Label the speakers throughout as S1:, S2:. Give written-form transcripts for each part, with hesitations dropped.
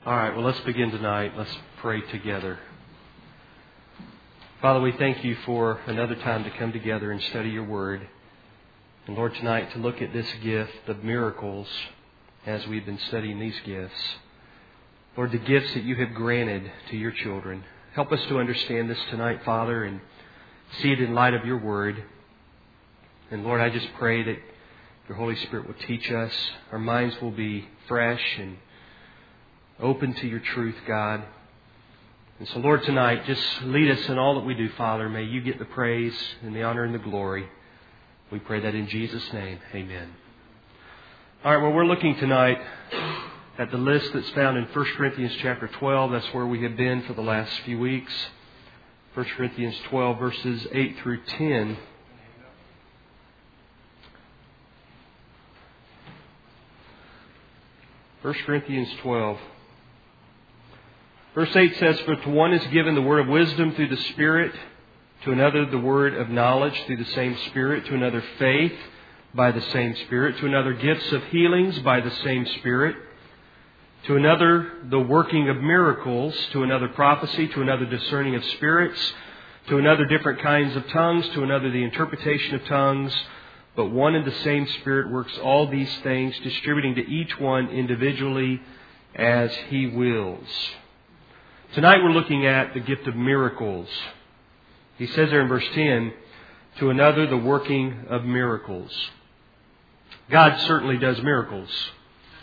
S1: All right, well, let's begin tonight. Let's pray together. Father, we thank you for another time to come together and study your word. And Lord, tonight to look at this gift of miracles as we've been studying these gifts. Lord, the gifts that you have granted to your children. Help us to understand this tonight, Father, and see it in light of your word. And Lord, I just pray that your Holy Spirit will teach us. Our minds will be fresh and open to your truth, God. And so, Lord, tonight, just lead us in all that we do, Father. May you get the praise and the honor and the glory. We pray that in Jesus' name. Amen. All right, well, we're looking tonight at the list that's found in 1 Corinthians chapter 12. That's where we have been for the last few weeks. 1 Corinthians 12, verses 8 through 10. First Corinthians 12. Verse 8 says, "For to one is given the word of wisdom through the Spirit, to another the word of knowledge through the same Spirit, to another faith by the same Spirit, to another gifts of healings by the same Spirit, to another the working of miracles, to another prophecy, to another discerning of spirits, to another different kinds of tongues, to another the interpretation of tongues. But one and the same Spirit works all these things, distributing to each one individually as He wills." Tonight we're looking at the gift of miracles. He says there in verse 10, "To another the working of miracles." God certainly does miracles.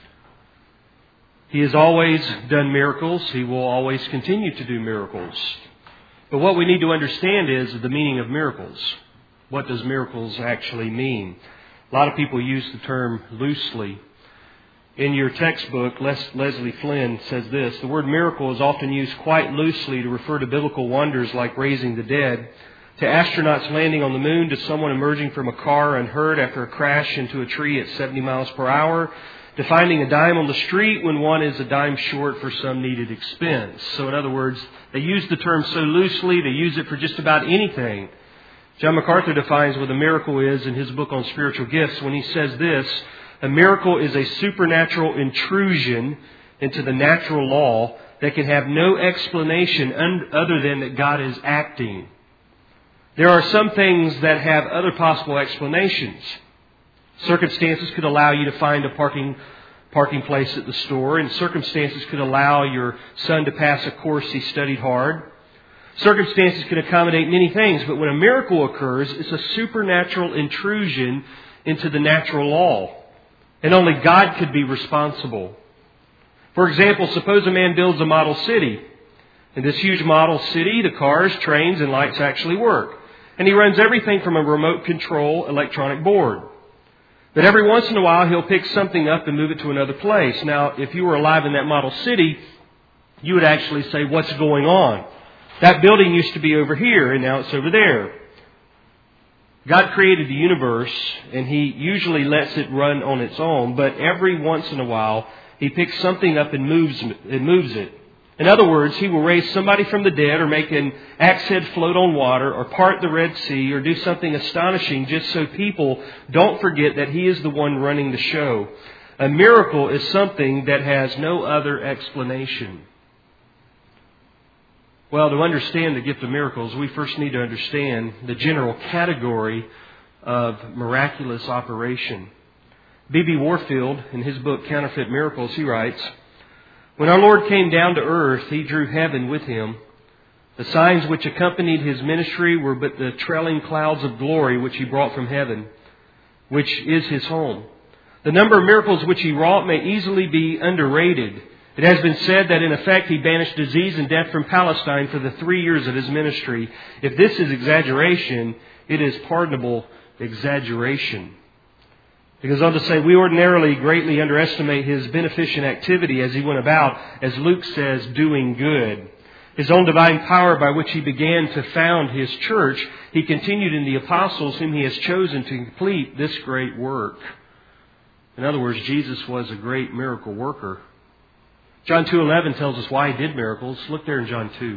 S1: He has always done miracles. He will always continue to do miracles. But what we need to understand is the meaning of miracles. What does miracles actually mean? A lot of people use the term loosely. In your textbook, Leslie Flynn says this: "The word miracle is often used quite loosely to refer to biblical wonders like raising the dead, to astronauts landing on the moon, to someone emerging from a car unhurt after a crash into a tree at 70 miles per hour, to finding a dime on the street when one is a dime short for some needed expense." So in other words, they use the term so loosely, they use it for just about anything. John MacArthur defines what a miracle is in his book on spiritual gifts when he says this: "A miracle is a supernatural intrusion into the natural law that can have no explanation other than that God is acting." There are some things that have other possible explanations. Circumstances could allow you to find a parking place at the store, and circumstances could allow your son to pass a course he studied hard. Circumstances can accommodate many things, but when a miracle occurs, it's a supernatural intrusion into the natural law. And only God could be responsible. For example, suppose a man builds a model city. In this huge model city, the cars, trains, and lights actually work. And he runs everything from a remote control electronic board. But every once in a while, he'll pick something up and move it to another place. Now, if you were alive in that model city, you would actually say, "What's going on? That building used to be over here, and now it's over there." God created the universe, and He usually lets it run on its own, but every once in a while, He picks something up and moves it. In other words, He will raise somebody from the dead, or make an axe head float on water, or part the Red Sea, or do something astonishing just so people don't forget that He is the one running the show. A miracle is something that has no other explanation. Well, to understand the gift of miracles, we first need to understand the general category of miraculous operation. B.B. Warfield, in his book Counterfeit Miracles, he writes, "When our Lord came down to earth, He drew heaven with Him. The signs which accompanied His ministry were but the trailing clouds of glory which He brought from heaven, which is His home. The number of miracles which He wrought may easily be underrated. It has been said that in effect He banished disease and death from Palestine for the 3 years of His ministry. If this is exaggeration, it is pardonable exaggeration." He goes on to say, "We ordinarily greatly underestimate His beneficent activity as He went about, as Luke says, doing good. His own divine power by which He began to found His church, He continued in the apostles whom He has chosen to complete this great work." In other words, Jesus was a great miracle worker. John 2:11 tells us why He did miracles. Look there in John 2.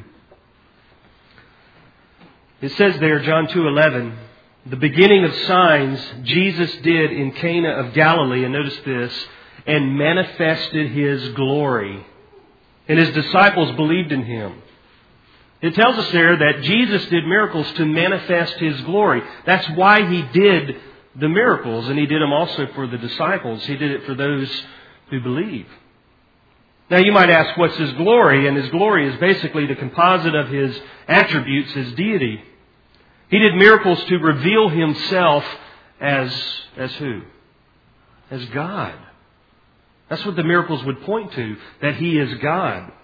S1: It says there, John 2:11, "The beginning of signs Jesus did in Cana of Galilee," and notice this, "and manifested His glory." and His disciples believed in Him. It tells us there that Jesus did miracles to manifest His glory. That's why He did the miracles, and He did them also for the disciples. He did it for those who believe. Now you might ask, what's His glory? And His glory is basically the composite of His attributes, His deity. He did miracles to reveal Himself as who? As God. That's what the miracles would point to, that He is God.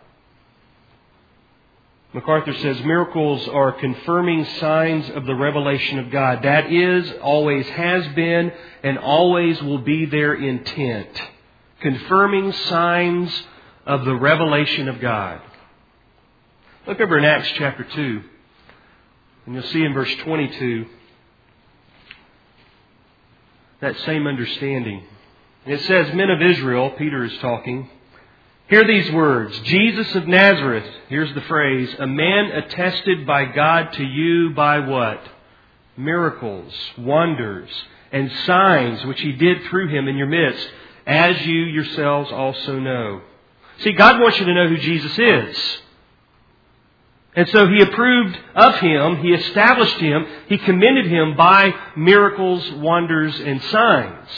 S1: MacArthur says miracles are confirming signs of the revelation of God. That is, always has been, and always will be their intent. Confirming signs of the revelation of God. Look over in Acts chapter 2, and you'll see in verse 22 that same understanding. It says, "Men of Israel," Peter is talking, "hear these words. Jesus of Nazareth," here's the phrase, "a man attested by God to you by" what? "Miracles, wonders, and signs which He did through Him in your midst, as you yourselves also know." See, God wants you to know who Jesus is. And so He approved of Him, He established Him, He commended Him by miracles, wonders, and signs.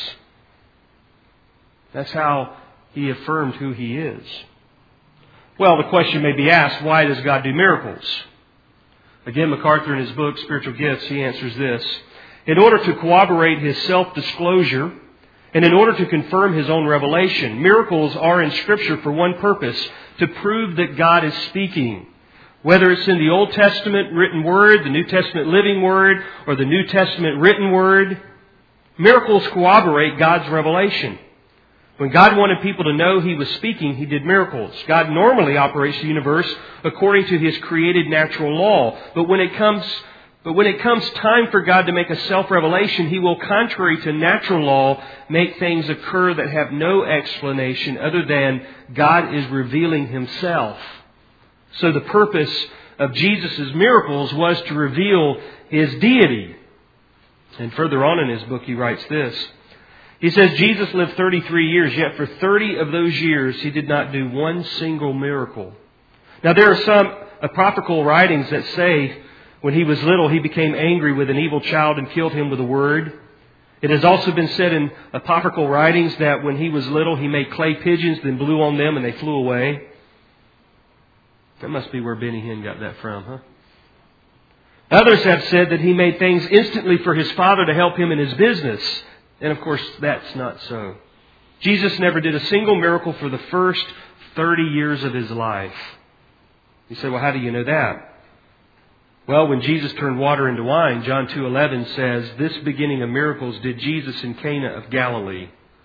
S1: That's how He affirmed who He is. Well, the question may be asked, why does God do miracles? Again, MacArthur in his book, Spiritual Gifts, he answers this. In order to corroborate His self-disclosure, and in order to confirm His own revelation, miracles are in Scripture for one purpose, to prove that God is speaking. Whether it's in the Old Testament written Word, the New Testament living Word, or the New Testament written Word, miracles corroborate God's revelation. When God wanted people to know He was speaking, He did miracles. God normally operates the universe according to His created natural law. But when it comes time for God to make a self-revelation, He will, contrary to natural law, make things occur that have no explanation other than God is revealing Himself. So the purpose of Jesus' miracles was to reveal His deity. And further on in his book he writes this. He says, Jesus lived 33 years, yet for 30 of those years He did not do one single miracle. Now there are some apocryphal writings that say when He was little, He became angry with an evil child and killed him with a word. It has also been said in apocryphal writings that when He was little, He made clay pigeons, then blew on them and they flew away. That must be where Benny Hinn got that from, huh? Others have said that He made things instantly for His Father to help Him in His business. And of course, that's not so. Jesus never did a single miracle for the first 30 years of His life. You say, well, how do you know that? Well, when Jesus turned water into wine, John 2:11 says, "This beginning of miracles did Jesus in Cana of Galilee."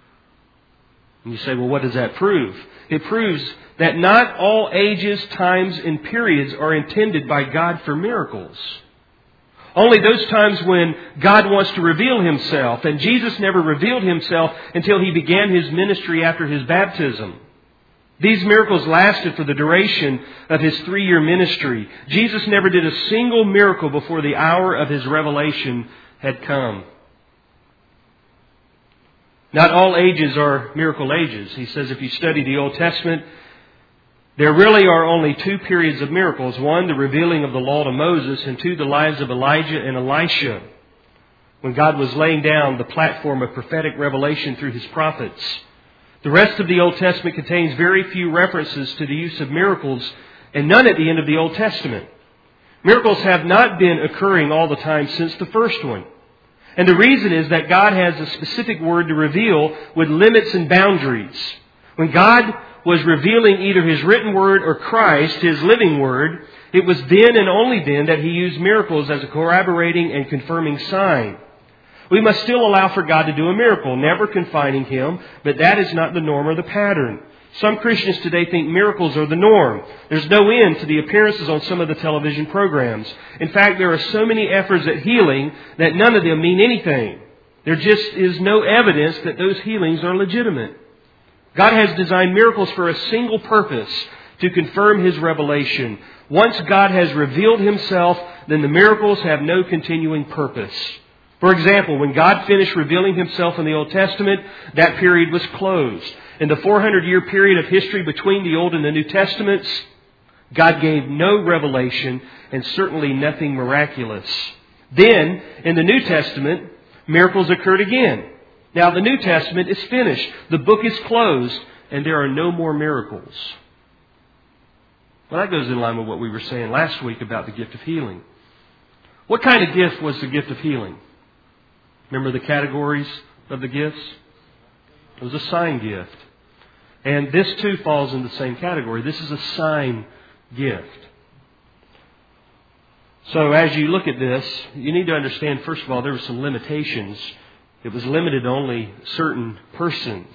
S1: And you say, well, what does that prove? It proves that not all ages, times, and periods are intended by God for miracles. Only those times when God wants to reveal Himself. And Jesus never revealed Himself until He began His ministry after His baptism. These miracles lasted for the duration of His 3-year ministry. Jesus never did a single miracle before the hour of His revelation had come. Not all ages are miracle ages. He says if you study the Old Testament, there really are only 2 periods of miracles. 1, the revealing of the law to Moses, and 2, the lives of Elijah and Elisha, when God was laying down the platform of prophetic revelation through His prophets. The rest of the Old Testament contains very few references to the use of miracles, and none at the end of the Old Testament. Miracles have not been occurring all the time since the first one. And the reason is that God has a specific word to reveal with limits and boundaries. When God was revealing either His written word or Christ, His living word, it was then and only then that He used miracles as a corroborating and confirming sign. We must still allow for God to do a miracle, never confining Him, but that is not the norm or the pattern. Some Christians today think miracles are the norm. There's no end to the appearances on some of the television programs. In fact, there are so many efforts at healing that none of them mean anything. There just is no evidence that those healings are legitimate. God has designed miracles for a single purpose, to confirm His revelation. Once God has revealed Himself, then the miracles have no continuing purpose. For example, when God finished revealing Himself in the Old Testament, that period was closed. In the 400-year period of history between the Old and the New Testaments, God gave no revelation and certainly nothing miraculous. Then, in the New Testament, miracles occurred again. Now, the New Testament is finished. The book is closed, and there are no more miracles. Well, that goes in line with what we were saying last week about the gift of healing. What kind of gift was the gift of healing? Remember the categories of the gifts? It was a sign gift. And this too falls in the same category. This is a sign gift. So as you look at this, you need to understand, first of all, there were some limitations. It was limited to only certain persons.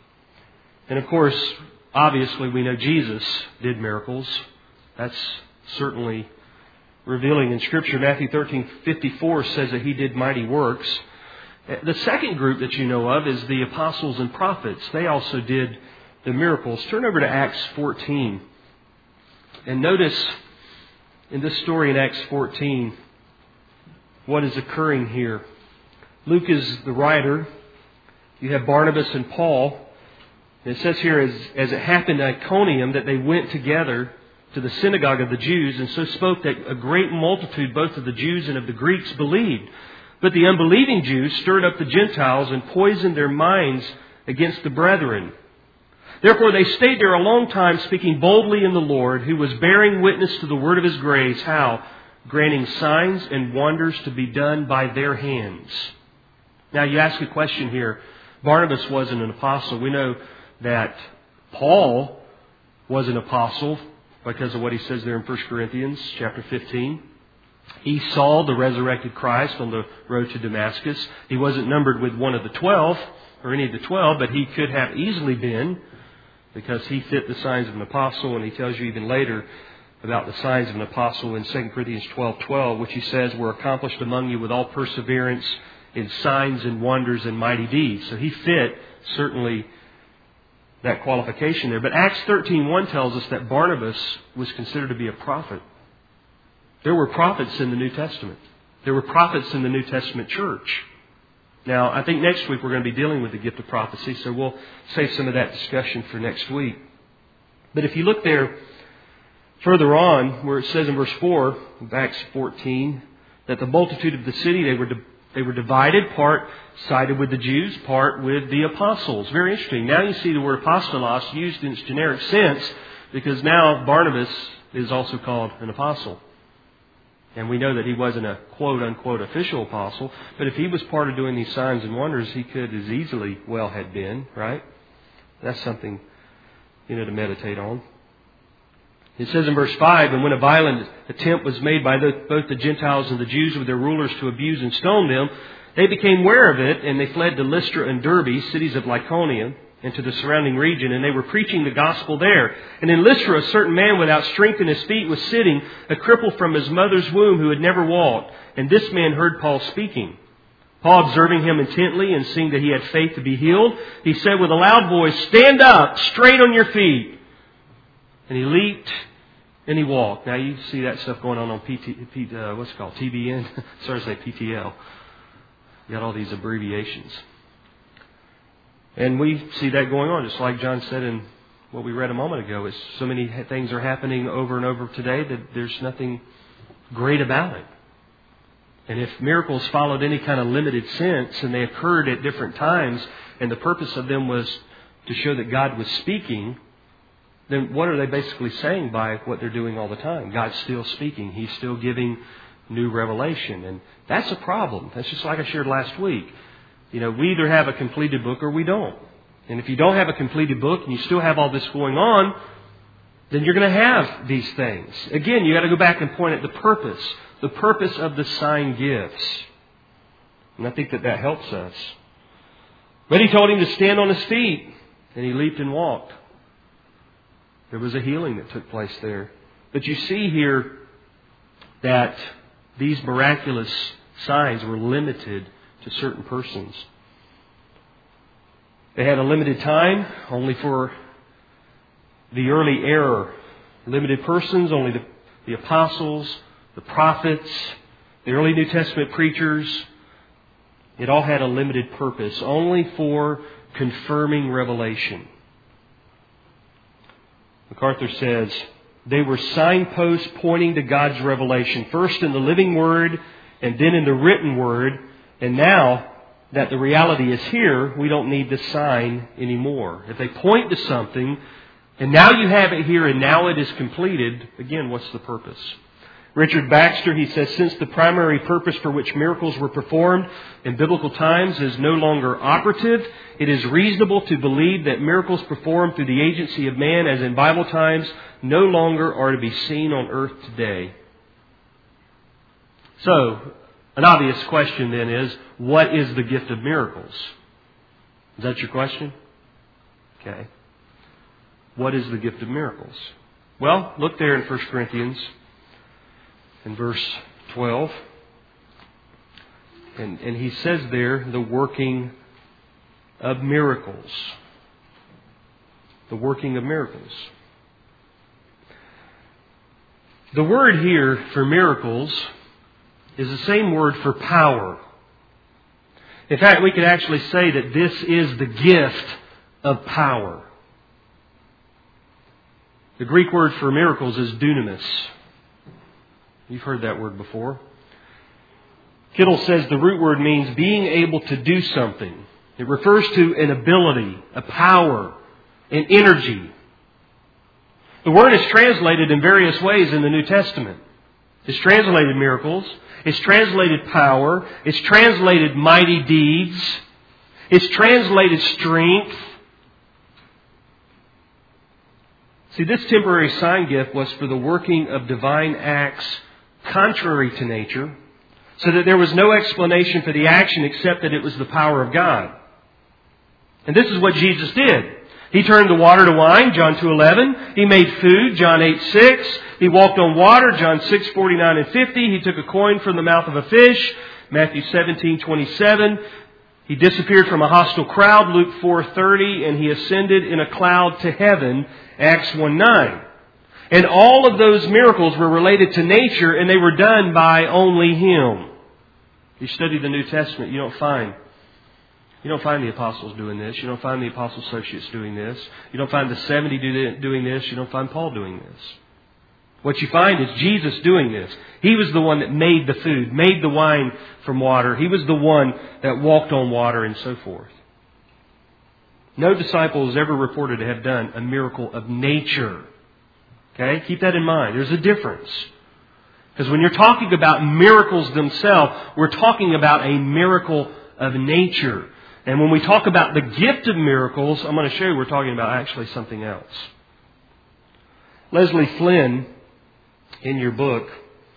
S1: And of course, obviously we know Jesus did miracles. That's certainly revealing in Scripture. Matthew 13:54 says that He did mighty works. The second group that you know of is the apostles and prophets. They also did the miracles. Turn over to Acts 14. And notice in this story in Acts 14 what is occurring here. Luke is the writer. You have Barnabas and Paul. And it says here, as it happened at Iconium, that they went together to the synagogue of the Jews, and so spoke that a great multitude, both of the Jews and of the Greeks, believed. But the unbelieving Jews stirred up the Gentiles and poisoned their minds against the brethren. Therefore they stayed there a long time, speaking boldly in the Lord, who was bearing witness to the word of His grace. How? Granting signs and wonders to be done by their hands. Now you ask a question here. Barnabas wasn't an apostle. We know that Paul was an apostle because of what he says there in 1 Corinthians chapter 15. He saw the resurrected Christ on the road to Damascus. He wasn't numbered with one of the 12 or any of the 12, but he could have easily been because he fit the signs of an apostle. And he tells you even later about the signs of an apostle in 2 Corinthians 12:12, which he says were accomplished among you with all perseverance in signs and wonders and mighty deeds. So he fit certainly that qualification there. But Acts 13:1 tells us that Barnabas was considered to be a prophet. There were prophets in the New Testament. There were prophets in the New Testament church. Now, I think next week we're going to be dealing with the gift of prophecy, so we'll save some of that discussion for next week. But if you look there further on, where it says in verse 4 of Acts 14, that the multitude of the city, they were divided, part sided with the Jews, part with the apostles. Very interesting. Now you see the word apostolos used in its generic sense, because now Barnabas is also called an apostle. And we know that he wasn't a quote-unquote official apostle, but if he was part of doing these signs and wonders, he could as easily well have been, right? That's something, to meditate on. It says in verse 5, and when a violent attempt was made by both the Gentiles and the Jews with their rulers to abuse and stone them, they became aware of it, and they fled to Lystra and Derbe, cities of Lycaonia, and to the surrounding region, and they were preaching the gospel there. And in Lystra, a certain man without strength in his feet was sitting, a cripple from his mother's womb who had never walked. And this man heard Paul speaking. Paul, observing him intently and seeing that he had faith to be healed, he said with a loud voice, "Stand up, straight on your feet." And he leaped and he walked. Now you see that stuff going on TBN? Sorry to say PTL. You got all these abbreviations. And we see that going on, just like John said in what we read a moment ago. It's so many things are happening over and over today that there's nothing great about it. And if miracles followed any kind of limited sense and they occurred at different times and the purpose of them was to show that God was speaking, then what are they basically saying by what they're doing all the time? God's still speaking. He's still giving new revelation. And that's a problem. That's just like I shared last week. We either have a completed book or we don't. And if you don't have a completed book and you still have all this going on, then you're going to have these things. Again, you got to go back and point at the purpose of the sign gifts. And I think that helps us. But he told him to stand on his feet, and he leaped and walked. There was a healing that took place there. But you see here that these miraculous signs were limited to certain persons. They had a limited time, only for the early era. Limited persons, only the apostles, the prophets, the early New Testament preachers. It all had a limited purpose, only for confirming revelation. MacArthur says, they were signposts pointing to God's revelation, first in the living Word and then in the written Word. And now that the reality is here, we don't need the sign anymore. If they point to something, and now you have it here and now it is completed, again, what's the purpose? Richard Baxter, he says, since the primary purpose for which miracles were performed in biblical times is no longer operative, it is reasonable to believe that miracles performed through the agency of man, as in Bible times, no longer are to be seen on earth today. So, an obvious question then is, what is the gift of miracles? Is that your question? Okay. What is the gift of miracles? Well, look there in 1 Corinthians in verse 12. And he says there, the working of miracles. The working of miracles. The word here for miracles is the same word for power. In fact, we could actually say that this is the gift of power. The Greek word for miracles is dunamis. You've heard that word before. Kittle says the root word means being able to do something. It refers to an ability, a power, an energy. The word is translated in various ways in the New Testament. It's translated miracles. It's translated power. It's translated mighty deeds. It's translated strength. See, this temporary sign gift was for the working of divine acts contrary to nature, so that there was no explanation for the action except that it was the power of God. And this is what Jesus did. He turned the water to wine, John 2:11. He made food, John 8:6. He walked on water, John 6:49 and 50. He took a coin from the mouth of a fish, Matthew 17:27. He disappeared from a hostile crowd, Luke 4:30. And he ascended in a cloud to heaven, Acts 1:9. And all of those miracles were related to nature, and they were done by only Him. You study the New Testament, you don't find the apostles doing this. You don't find the apostle associates doing this. You don't find the 70 doing this. You don't find Paul doing this. What you find is Jesus doing this. He was the one that made the food, made the wine from water. He was the one that walked on water and so forth. No disciple is ever reported to have done a miracle of nature. Okay? Keep that in mind. There's a difference. Because when you're talking about miracles themselves, we're talking about a miracle of nature. And when we talk about the gift of miracles, I'm going to show you we're talking about actually something else. Leslie Flynn, in your book,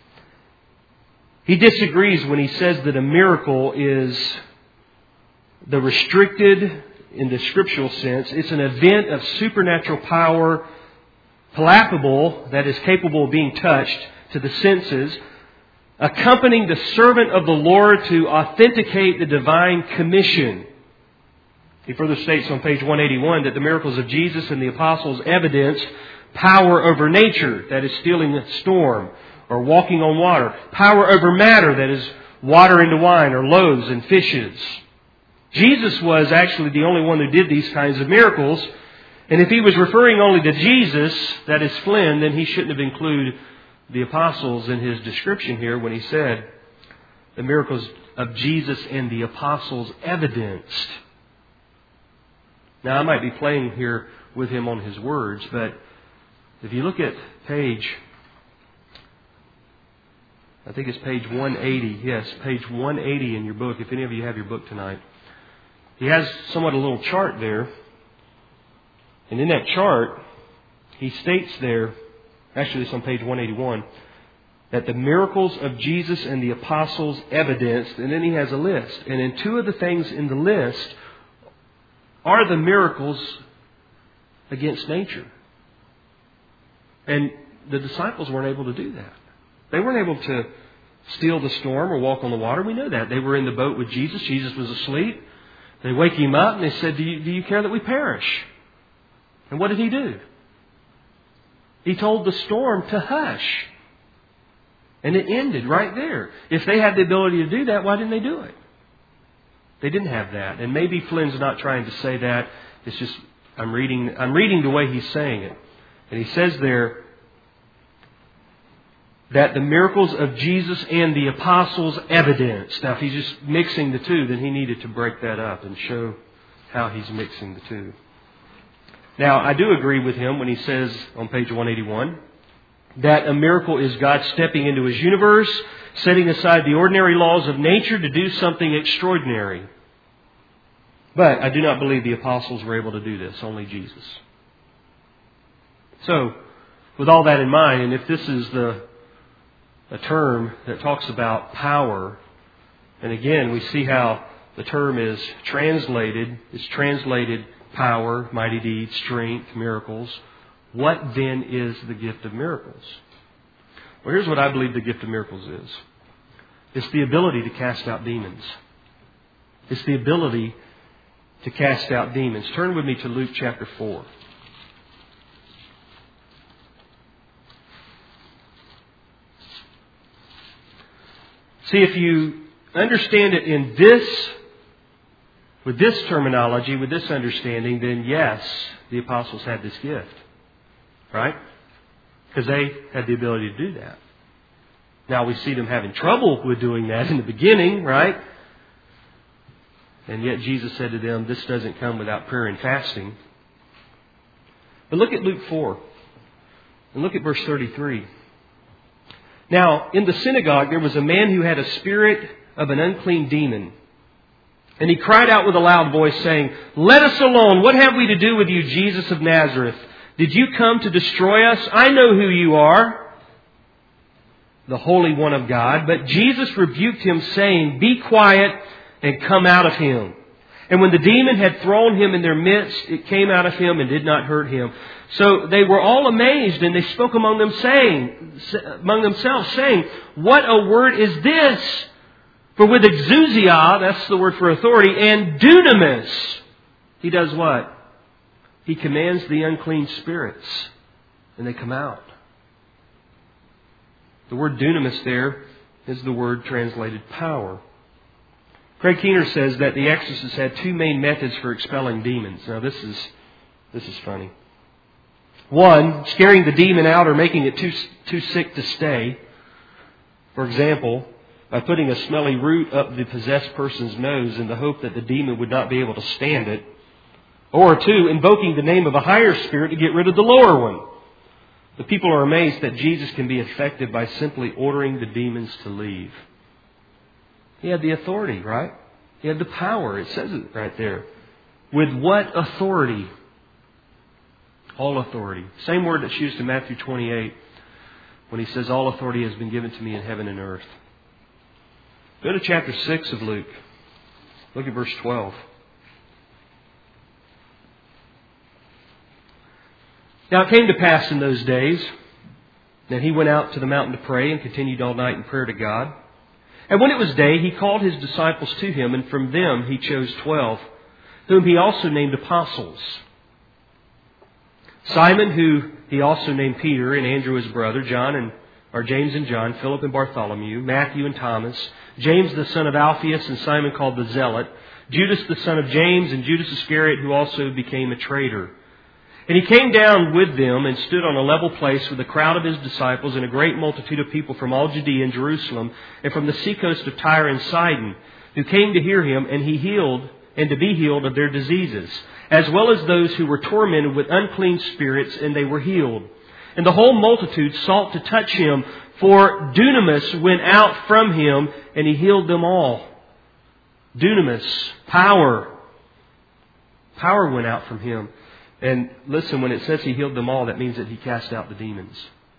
S1: he disagrees when he says that a miracle is the restricted, in the scriptural sense, it's an event of supernatural power, palpable, that is capable of being touched to the senses, accompanying the servant of the Lord to authenticate the divine commission. He further states on page 181 that the miracles of Jesus and the apostles evidenced power over nature, that is stilling a storm or walking on water. Power over matter, that is water into wine or loaves and fishes. Jesus was actually the only one who did these kinds of miracles. And if he was referring only to Jesus, that is Flynn, then he shouldn't have included the apostles in his description here when he said the miracles of Jesus and the apostles evidenced. Now, I might be playing here with him on his words, but if you look at page 180. Yes, page 180 in your book, if any of you have your book tonight. He has somewhat a little chart there. And in that chart, he states there, actually it's on page 181, that the miracles of Jesus and the apostles evidenced, and then he has a list. And in two of the things in the list are the miracles against nature. And the disciples weren't able to do that. They weren't able to still the storm or walk on the water. We know that. They were in the boat with Jesus. Jesus was asleep. They wake him up and they said, do you care that we perish? And what did he do? He told the storm to hush. And it ended right there. If they had the ability to do that, why didn't they do it? They didn't have that. And maybe Flynn's not trying to say that. It's just I'm reading the way he's saying it. And he says there that the miracles of Jesus and the apostles evidence. Now, if he's just mixing the two, then he needed to break that up and show how he's mixing the two. Now, I do agree with him when he says on page 181 that a miracle is God stepping into His universe, setting aside the ordinary laws of nature to do something extraordinary. But I do not believe the apostles were able to do this, only Jesus. So, with all that in mind, and if this is a term that talks about power, and again, we see how the term is translated. It's translated power, mighty deeds, strength, miracles. What then is the gift of miracles? Well, here's what I believe the gift of miracles is. It's the ability to cast out demons. It's the ability to cast out demons. Turn with me to Luke chapter 4. See, if you understand it in this, with this terminology, with this understanding, then yes, the apostles had this gift. Right? Because they had the ability to do that. Now we see them having trouble with doing that in the beginning, right? And yet Jesus said to them, this doesn't come without prayer and fasting. But look at Luke 4. And look at verse 33. Now, in the synagogue there was a man who had a spirit of an unclean demon. And he cried out with a loud voice, saying, "Let us alone. What have we to do with you, Jesus of Nazareth? Did you come to destroy us? I know who you are, the Holy One of God." But Jesus rebuked him, saying, "Be quiet and come out of him." And when the demon had thrown him in their midst, it came out of him and did not hurt him. So they were all amazed, and they spoke among themselves, saying, "What a word is this? For with exousia," that's the word for authority, "and dunamis," he does what? He commands the unclean spirits, and they come out. The word dunamis there is the word translated power. Craig Keener says that the exorcists had two main methods for expelling demons. Now this is funny. One, scaring the demon out or making it too sick to stay. For example, by putting a smelly root up the possessed person's nose in the hope that the demon would not be able to stand it. Or two, invoking the name of a higher spirit to get rid of the lower one. The people are amazed that Jesus can be effective by simply ordering the demons to leave. He had the authority, right? He had the power. It says it right there. With what authority? All authority. Same word that's used in Matthew 28 when he says, "All authority has been given to me in heaven and earth." Go to chapter 6 of Luke. Look at verse 12. Now it came to pass in those days that he went out to the mountain to pray and continued all night in prayer to God. And when it was day, he called his disciples to him, and from them he chose 12, whom he also named apostles. Simon, who he also named Peter, and Andrew his brother, James and John, Philip and Bartholomew, Matthew and Thomas, James the son of Alphaeus, and Simon called the Zealot, Judas the son of James, and Judas Iscariot, who also became a traitor. And he came down with them and stood on a level place with a crowd of his disciples and a great multitude of people from all Judea and Jerusalem and from the seacoast of Tyre and Sidon, who came to hear him, and he healed and to be healed of their diseases, as well as those who were tormented with unclean spirits, and they were healed. And the whole multitude sought to touch him, for dunamis went out from him, and he healed them all. Dunamis, power. Power went out from him. And listen, when it says he healed them all, that means that he cast out the demons.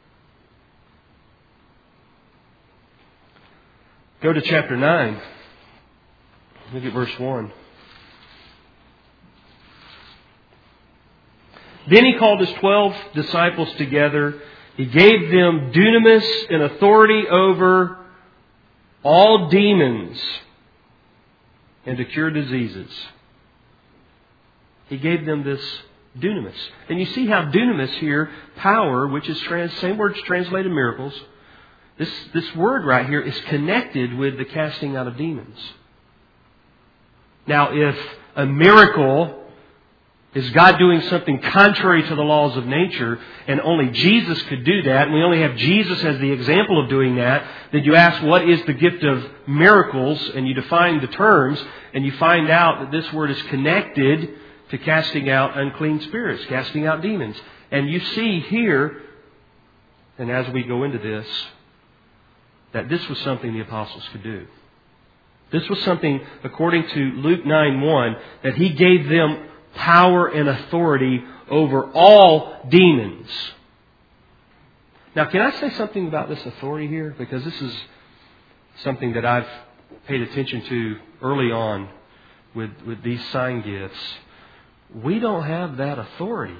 S1: Go to chapter 9. Look at verse 1. Then he called his 12 disciples together. He gave them dunamis and authority over all demons and to cure diseases. He gave them this dunamis. And you see how dunamis here, power, which is same word's translated miracles, this word right here is connected with the casting out of demons. Now, if a miracle Is God doing something contrary to the laws of nature, and only Jesus could do that, and we only have Jesus as the example of doing that, then you ask, what is the gift of miracles? And you define the terms, and you find out that this word is connected to casting out unclean spirits, casting out demons. And you see here, and as we go into this, that this was something the apostles could do. This was something, according to Luke 9:1, that He gave them power and authority over all demons. Now, can I say something about this authority here? Because this is something that I've paid attention to early on with these sign gifts. We don't have that authority.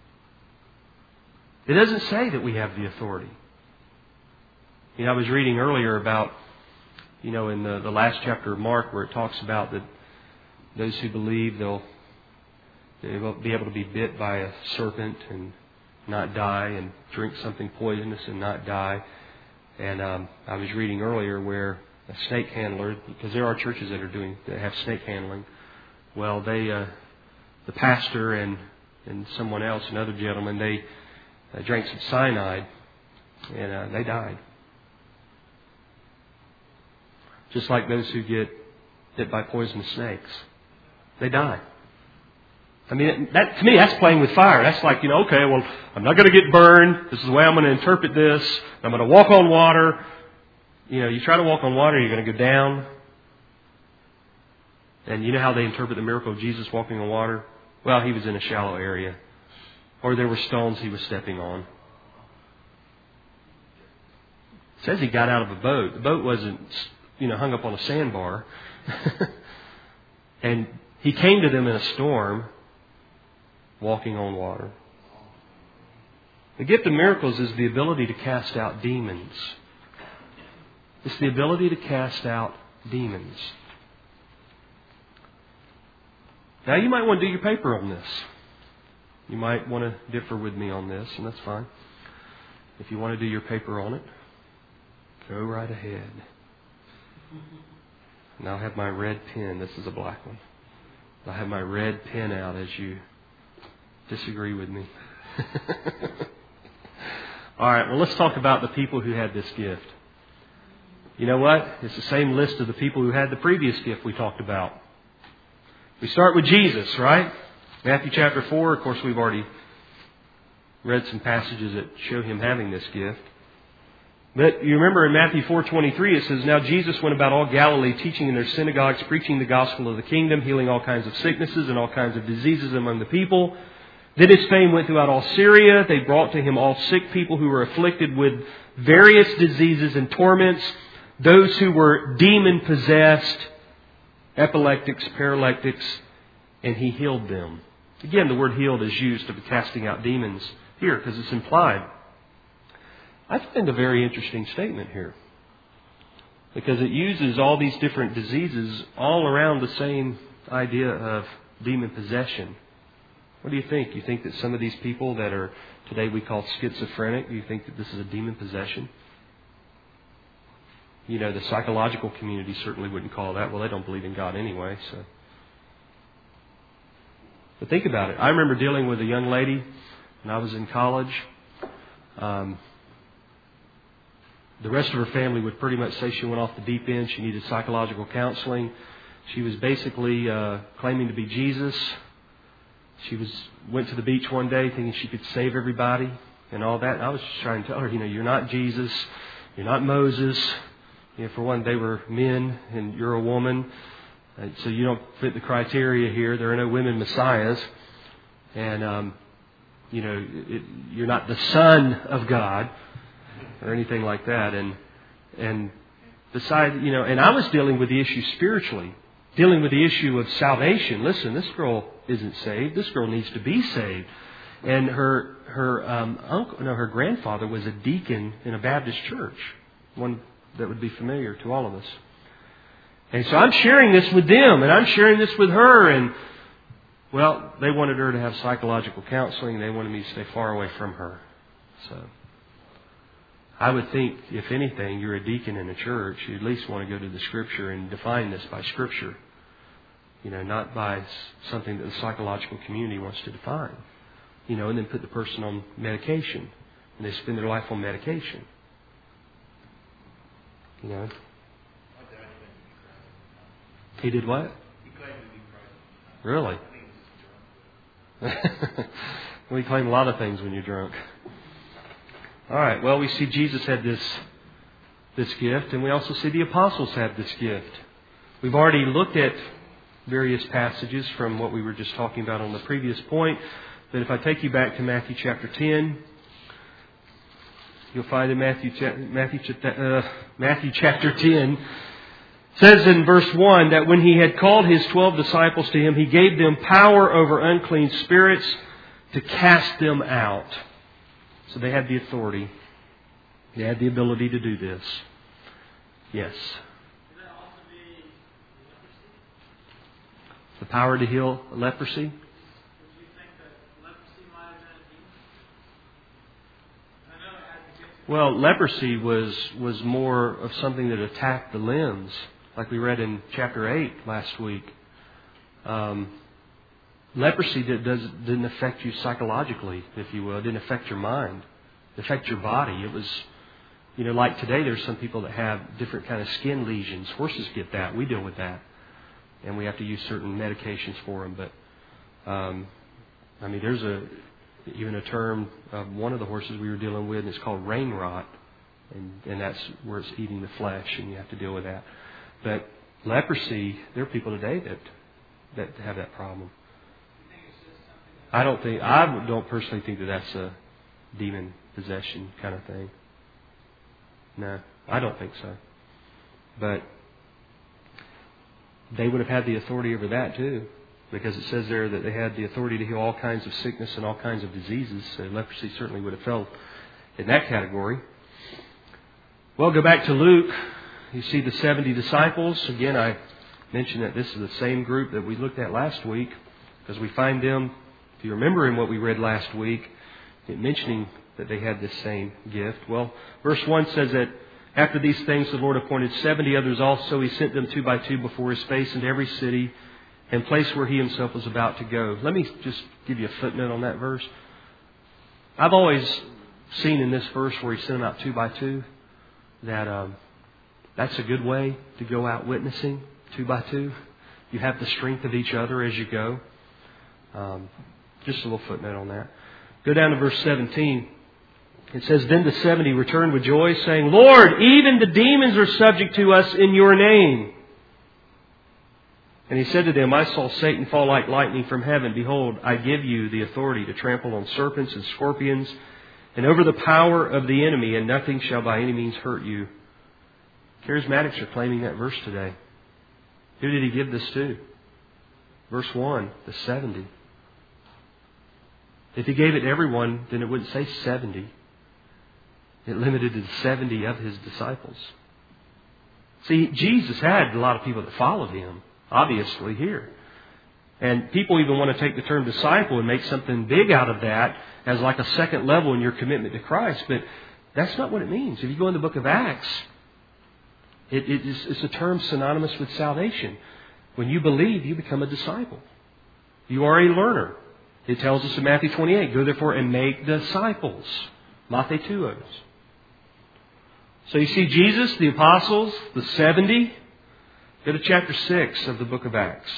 S1: It doesn't say that we have the authority. You know, I was reading earlier about, in the last chapter of Mark, where it talks about that those who believe they'll be able to be bit by a serpent and not die, and drink something poisonous and not die. And I was reading earlier where a snake handler, because there are churches that have snake handling. Well, the pastor and someone else, another gentleman, they drank some cyanide, and they died. Just like those who get bit by poisonous snakes, they die. I mean, to me, that's playing with fire. That's like, okay, well, I'm not going to get burned. This is the way I'm going to interpret this. I'm going to walk on water. You try to walk on water, you're going to go down. And you know how they interpret the miracle of Jesus walking on water? Well, He was in a shallow area. Or there were stones He was stepping on. It says He got out of a boat. The boat wasn't, hung up on a sandbar. And He came to them in a storm, walking on water. The gift of miracles is the ability to cast out demons. It's the ability to cast out demons. Now, you might want to do your paper on this. You might want to differ with me on this, and that's fine. If you want to do your paper on it, go right ahead. And I'll have my red pen. This is a black one. I'll have my red pen out as you disagree with me. All right, well, let's talk about the people who had this gift. You know what? It's the same list of the people who had the previous gift we talked about. We start with Jesus, right? Matthew chapter 4, of course, we've already read some passages that show Him having this gift. But you remember in Matthew 4:23 it says, "Now Jesus went about all Galilee, teaching in their synagogues, preaching the gospel of the kingdom, healing all kinds of sicknesses and all kinds of diseases among the people. Then His fame went throughout all Syria. They brought to Him all sick people who were afflicted with various diseases and torments, those who were demon-possessed, epileptics, paralytics, and He healed them." Again, the word healed is used of casting out demons here because it's implied. I find a very interesting statement here because it uses all these different diseases all around the same idea of demon possession. What do you think? You think that some of these people that are today we call schizophrenic, do you think that this is a demon possession? The psychological community certainly wouldn't call that. Well, they don't believe in God anyway. But think about it. I remember dealing with a young lady when I was in college. The rest of her family would pretty much say she went off the deep end. She needed psychological counseling. She was basically claiming to be Jesus. She went to the beach one day thinking she could save everybody and all that. And I was just trying to tell her, you're not Jesus. You're not Moses. For one, they were men and you're a woman. So you don't fit the criteria here. There are no women messiahs. And, you're not the Son of God or anything like that. And besides, and I was dealing with the issue spiritually, dealing with the issue of salvation. Listen, this girl isn't saved. This girl needs to be saved. And her grandfather was a deacon in a Baptist church, one that would be familiar to all of us. And so I'm sharing this with them, and I'm sharing this with her, and well, they wanted her to have psychological counseling, and they wanted me to stay far away from her. So I would think, if anything, you're a deacon in a church, you at least want to go to the Scripture and define this by Scripture. Not by something that the psychological community wants to define. And then put the person on medication. And they spend their life on medication. He did what?
S2: He claimed to be present.
S1: Really? Well, you claim a lot of things when you're drunk. All right. Well, we see Jesus had this gift, and we also see the apostles had this gift. We've already looked at various passages from what we were just talking about on the previous point. But if I take you back to Matthew chapter 10, you'll find in Matthew chapter 10, says in verse 1 that when He had called His 12 disciples to Him, He gave them power over unclean spirits to cast them out. So they had the authority. They had the ability to do this. Yes.
S2: Could that also be leprosy?
S1: The power to heal leprosy?
S2: Would you think that leprosy might have been a demon? I know it had to get to...
S1: Well, leprosy was more of something that attacked the limbs, like we read in chapter 8 last week. Leprosy didn't affect you psychologically, if you will. It didn't affect your mind. It affected your body. It was, like today there's some people that have different kind of skin lesions. Horses get that. We deal with that. And we have to use certain medications for them. But, there's even a term of one of the horses we were dealing with, and it's called rain rot. And that's where it's eating the flesh, and you have to deal with that. But leprosy, there are people today that have that problem. I don't personally think that that's a demon possession kind of thing. No, I don't think so. But they would have had the authority over that too, because it says there that they had the authority to heal all kinds of sickness and all kinds of diseases. So leprosy certainly would have fell in that category. Well, go back to Luke. You see the 70 disciples. Again, I mentioned that this is the same group that we looked at last week, because we find them, if you remember in what we read last week, mentioning that they had this same gift. Well, verse 1 says that after these things the Lord appointed 70 others also. He sent them 2 by 2 before His face into every city and place where He Himself was about to go. Let me just give you a footnote on that verse. I've always seen in this verse where He sent them out 2 by 2 that that's a good way to go out witnessing, 2 by 2. You have the strength of each other as you go. Just a little footnote on that. Go down to verse 17. It says, Then the 70 returned with joy, saying, Lord, even the demons are subject to us in Your name. And He said to them, I saw Satan fall like lightning from heaven. Behold, I give you the authority to trample on serpents and scorpions and over the power of the enemy, and nothing shall by any means hurt you. Charismatics are claiming that verse today. Who did He give this to? Verse 1, the 70. If He gave it to everyone, then it wouldn't say 70. It limited to 70 of His disciples. See, Jesus had a lot of people that followed Him, obviously, here. And people even want to take the term disciple and make something big out of that as like a second level in your commitment to Christ. But that's not what it means. If you go in the book of Acts, it's a term synonymous with salvation. When you believe, you become a disciple. You are a learner. It tells us in Matthew 28, Go therefore and make disciples. Mathetuos. So you see Jesus, the apostles, the 70. Go to chapter 6 of the book of Acts.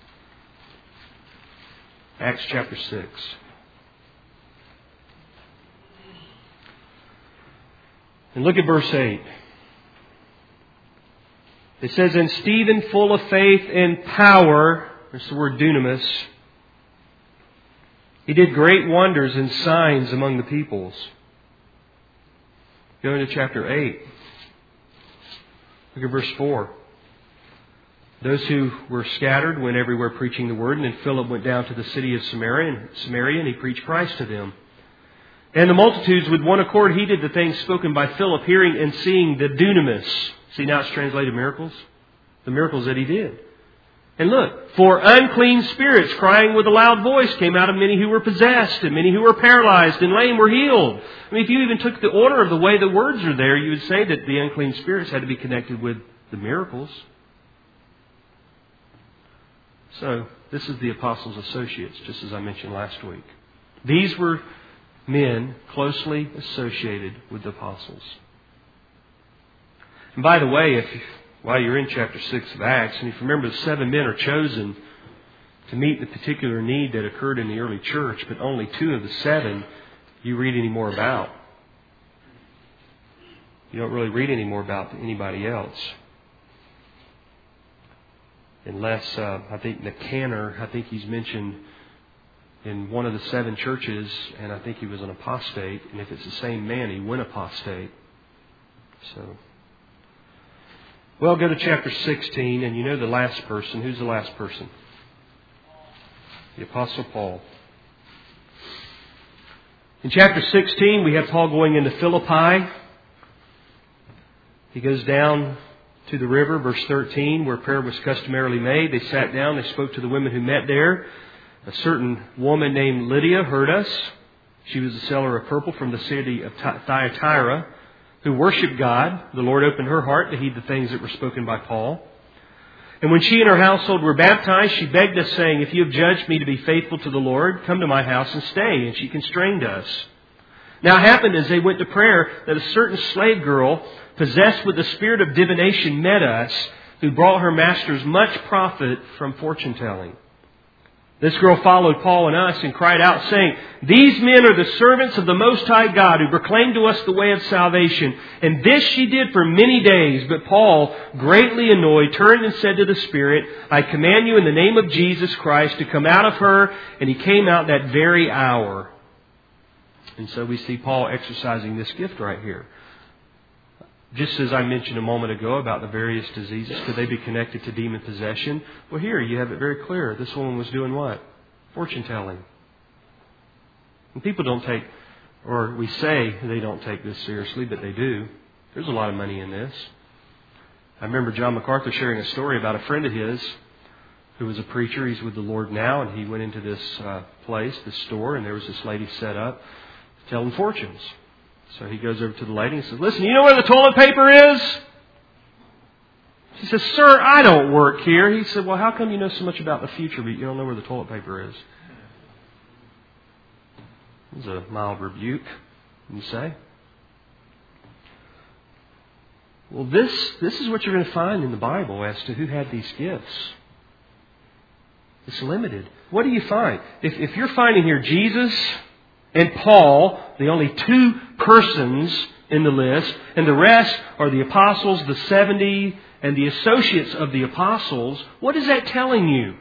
S1: Acts chapter 6. And look at verse 8. It says, And Stephen, full of faith and power, there's the word dunamis, he did great wonders and signs among the peoples. Go into chapter 8. Look at verse 4. Those who were scattered went everywhere preaching the word, and then Philip went down to the city of Samaria, and he preached Christ to them. And the multitudes with one accord heeded the things spoken by Philip, hearing and seeing the dunamis. See, now it's translated miracles. The miracles that he did. And look, for unclean spirits crying with a loud voice came out of many who were possessed, and many who were paralyzed and lame were healed. I mean, if you even took the order of the way the words are there, you would say that the unclean spirits had to be connected with the miracles. So, this is the apostles' associates, just as I mentioned last week. These were men closely associated with the apostles. And by the way, while you're in chapter 6 of Acts, and if you remember, the 7 men are chosen to meet the particular need that occurred in the early church, but only 2 of the 7 you read any more about. You don't really read any more about anybody else. Unless, I think Nicanor, I think he's mentioned in one of the 7 churches, and I think he was an apostate. And if it's the same man, he went apostate. So, well, go to chapter 16, and you know the last person. Who's the last person? The Apostle Paul. In chapter 16, we have Paul going into Philippi. He goes down to the river, verse 13, where prayer was customarily made. They sat down, they spoke to the women who met there. A certain woman named Lydia heard us. She was a seller of purple from the city of Thyatira, who worshipped God. The Lord opened her heart to heed the things that were spoken by Paul. And when she and her household were baptized, she begged us, saying, "If you have judged me to be faithful to the Lord, come to my house and stay." And she constrained us. Now it happened as they went to prayer that a certain slave girl, possessed with the spirit of divination, met us, who brought her masters much profit from fortune-telling. This girl followed Paul and us and cried out, saying, "These men are the servants of the Most High God, who proclaim to us the way of salvation." And this she did for many days. But Paul, greatly annoyed, turned and said to the Spirit, "I command you in the name of Jesus Christ to come out of her." And he came out that very hour. And so we see Paul exercising this gift right here. Just as I mentioned a moment ago about the various diseases, could they be connected to demon possession? Well, here you have it very clear. This woman was doing what? Fortune telling. And people don't take, or we say they don't take this seriously, but they do. There's a lot of money in this. I remember John MacArthur sharing a story about a friend of his who was a preacher. He's with the Lord now, and he went into this place, this store, and there was this lady set up telling fortunes. So he goes over to the lady and says, "Listen, you know where the toilet paper is?" She says, "Sir, I don't work here." He said, "Well, how come you know so much about the future, but you don't know where the toilet paper is?" It was a mild rebuke, you say. Well, this is what you're going to find in the Bible as to who had these gifts. It's limited. What do you find? If you're finding here Jesus and Paul, the only 2 persons in the list, and the rest are the apostles, the 70, and the associates of the apostles, what is that telling you?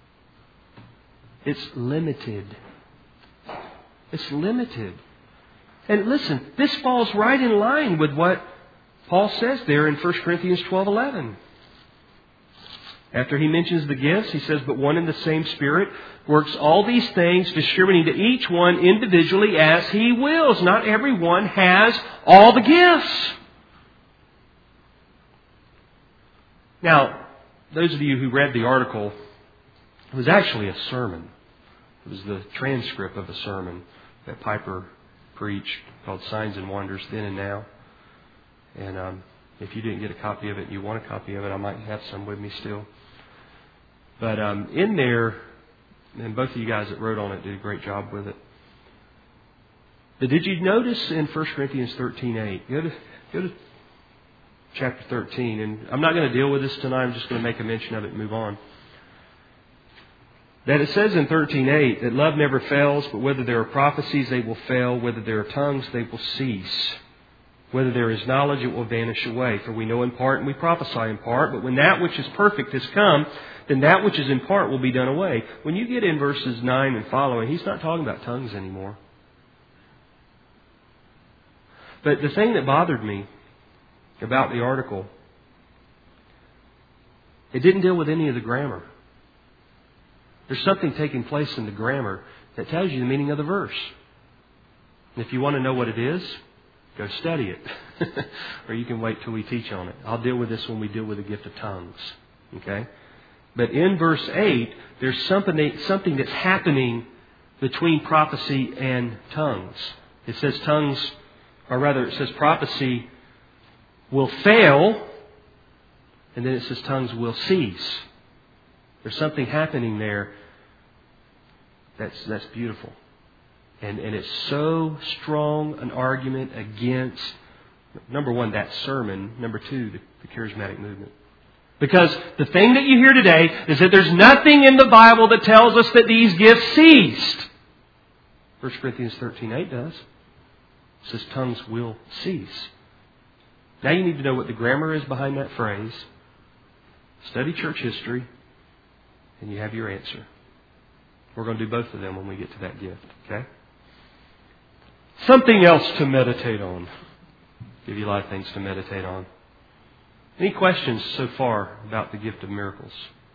S1: It's limited. It's limited. And listen, this falls right in line with what Paul says there in 1 Corinthians 12:11. After he mentions the gifts, he says, "But one and the same Spirit works all these things, distributing to each one individually as He wills." Not everyone has all the gifts. Now, those of you who read the article, it was actually a sermon. It was the transcript of a sermon that Piper preached called Signs and Wonders Then and Now. And if you didn't get a copy of it and you want a copy of it, I might have some with me still. But in there, and both of you guys that wrote on it did a great job with it. But did you notice in 1 Corinthians 13:8? Go to chapter 13. And I'm not going to deal with this tonight. I'm just going to make a mention of it and move on. That it says in 13:8 that love never fails, but whether there are prophecies, they will fail. Whether there are tongues, they will cease. Whether there is knowledge, it will vanish away. For we know in part and we prophesy in part. But when that which is perfect has come, then that which is in part will be done away. When you get in verses 9 and following, he's not talking about tongues anymore. But the thing that bothered me about the article, it didn't deal with any of the grammar. There's something taking place in the grammar that tells you the meaning of the verse. And if you want to know what it is, go study it. Or you can wait till we teach on it. I'll deal with this when we deal with the gift of tongues. Okay? But in verse 8, there's something that's happening between prophecy and tongues. It says it says prophecy will fail, and then it says tongues will cease. There's something happening there that's beautiful. And it's so strong an argument against, number one, that sermon. Number two, the charismatic movement. Because the thing that you hear today is that there's nothing in the Bible that tells us that these gifts ceased. 1 Corinthians 13:8 does. It says tongues will cease. Now you need to know what the grammar is behind that phrase. Study church history, and you have your answer. We're going to do both of them when we get to that gift. Okay? Something else to meditate on. Give you a lot of things to meditate on. Any questions so far about the gift of miracles?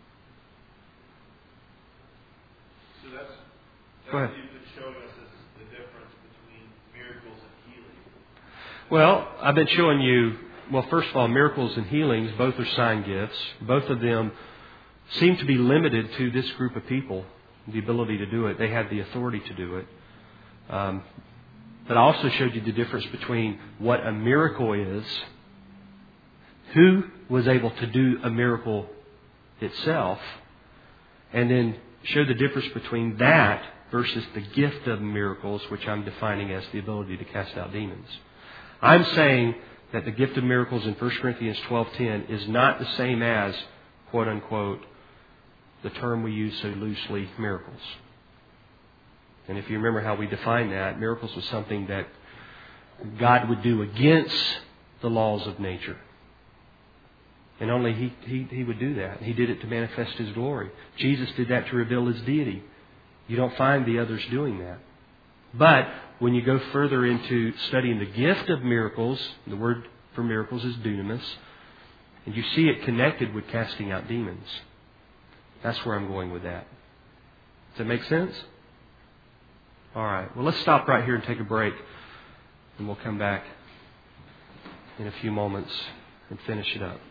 S3: So that's
S1: Go ahead.
S3: you've been showing us is the difference between miracles and healing.
S1: Well, I've been showing you, first of all, miracles and healings, both are sign gifts. Both of them seem to be limited to this group of people, the ability to do it. They have the authority to do it. But I also showed you the difference between what a miracle is, who was able to do a miracle itself, and then showed the difference between that versus the gift of miracles, which I'm defining as the ability to cast out demons. I'm saying that the gift of miracles in 1 Corinthians 12:10 is not the same as, quote unquote, the term we use so loosely, miracles. And if you remember how we defined that, miracles was something that God would do against the laws of nature. And only He would do that. He did it to manifest His glory. Jesus did that to reveal His deity. You don't find the others doing that. But when you go further into studying the gift of miracles, the word for miracles is dunamis, and you see it connected with casting out demons. That's where I'm going with that. Does that make sense? All right. Well, let's stop right here and take a break, and we'll come back in a few moments and finish it up.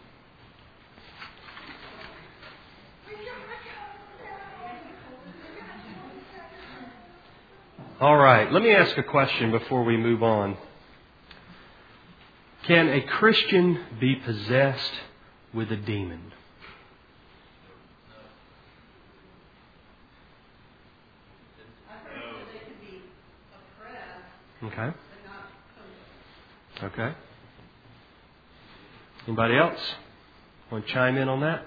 S1: All right. Let me ask a question before we move on. Can a Christian be possessed with a demon? Okay. Okay. Anybody else want to chime in on that?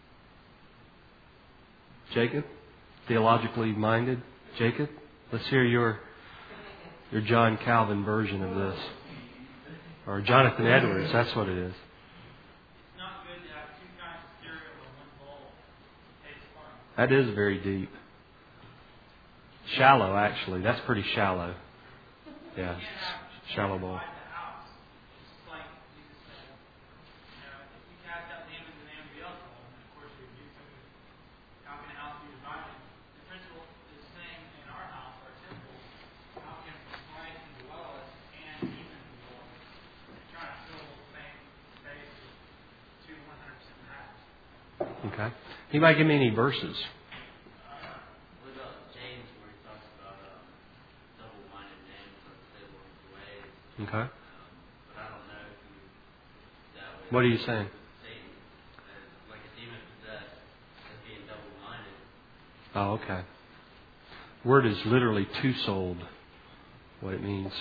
S1: Jacob? Theologically minded? Jacob? Let's hear your John Calvin version of this. Or Jonathan Edwards, that's what it is.
S2: It's not good to have two kinds of cereal in one bowl. It tastes fun.
S1: That is very deep. Shallow, actually. That's pretty shallow. Yeah, shallow bowl.
S2: Inside the house, just like Jesus said. If you cast out demons in Anne Beelzebub, and of course you rebuke them, how can a house be divided? The principle is saying in our house, our temple, how can Christ indwell us and demons indwell us? They're trying to fill the same space with two 100% halves.
S1: Okay. Anybody give me any verses?
S4: What about James, where he talks about double-minded men from several ways?
S1: Okay.
S4: But I don't know if that way.
S1: What are you saying?
S4: Satan, like a demon possessed, as being double-minded.
S1: Oh, okay. Word is literally two-souled, what it means.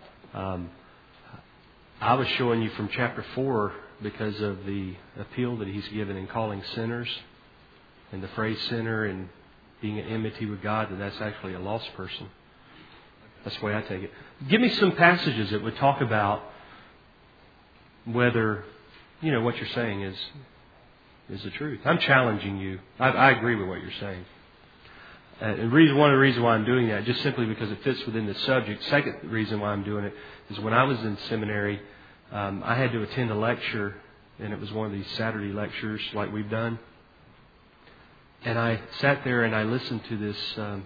S1: I was showing you from chapter 4 because of the appeal that he's given in calling sinners, and the phrase sinner and being at enmity with God, that that's actually a lost person. That's the way I take it. Give me some passages that would talk about whether, what you're saying is the truth. I'm challenging you. I agree with what you're saying. And one of the reasons why I'm doing that, just simply because it fits within the subject. Second reason why I'm doing it is when I was in seminary, I had to attend a lecture, and it was one of these Saturday lectures like we've done. And I sat there and I listened to this.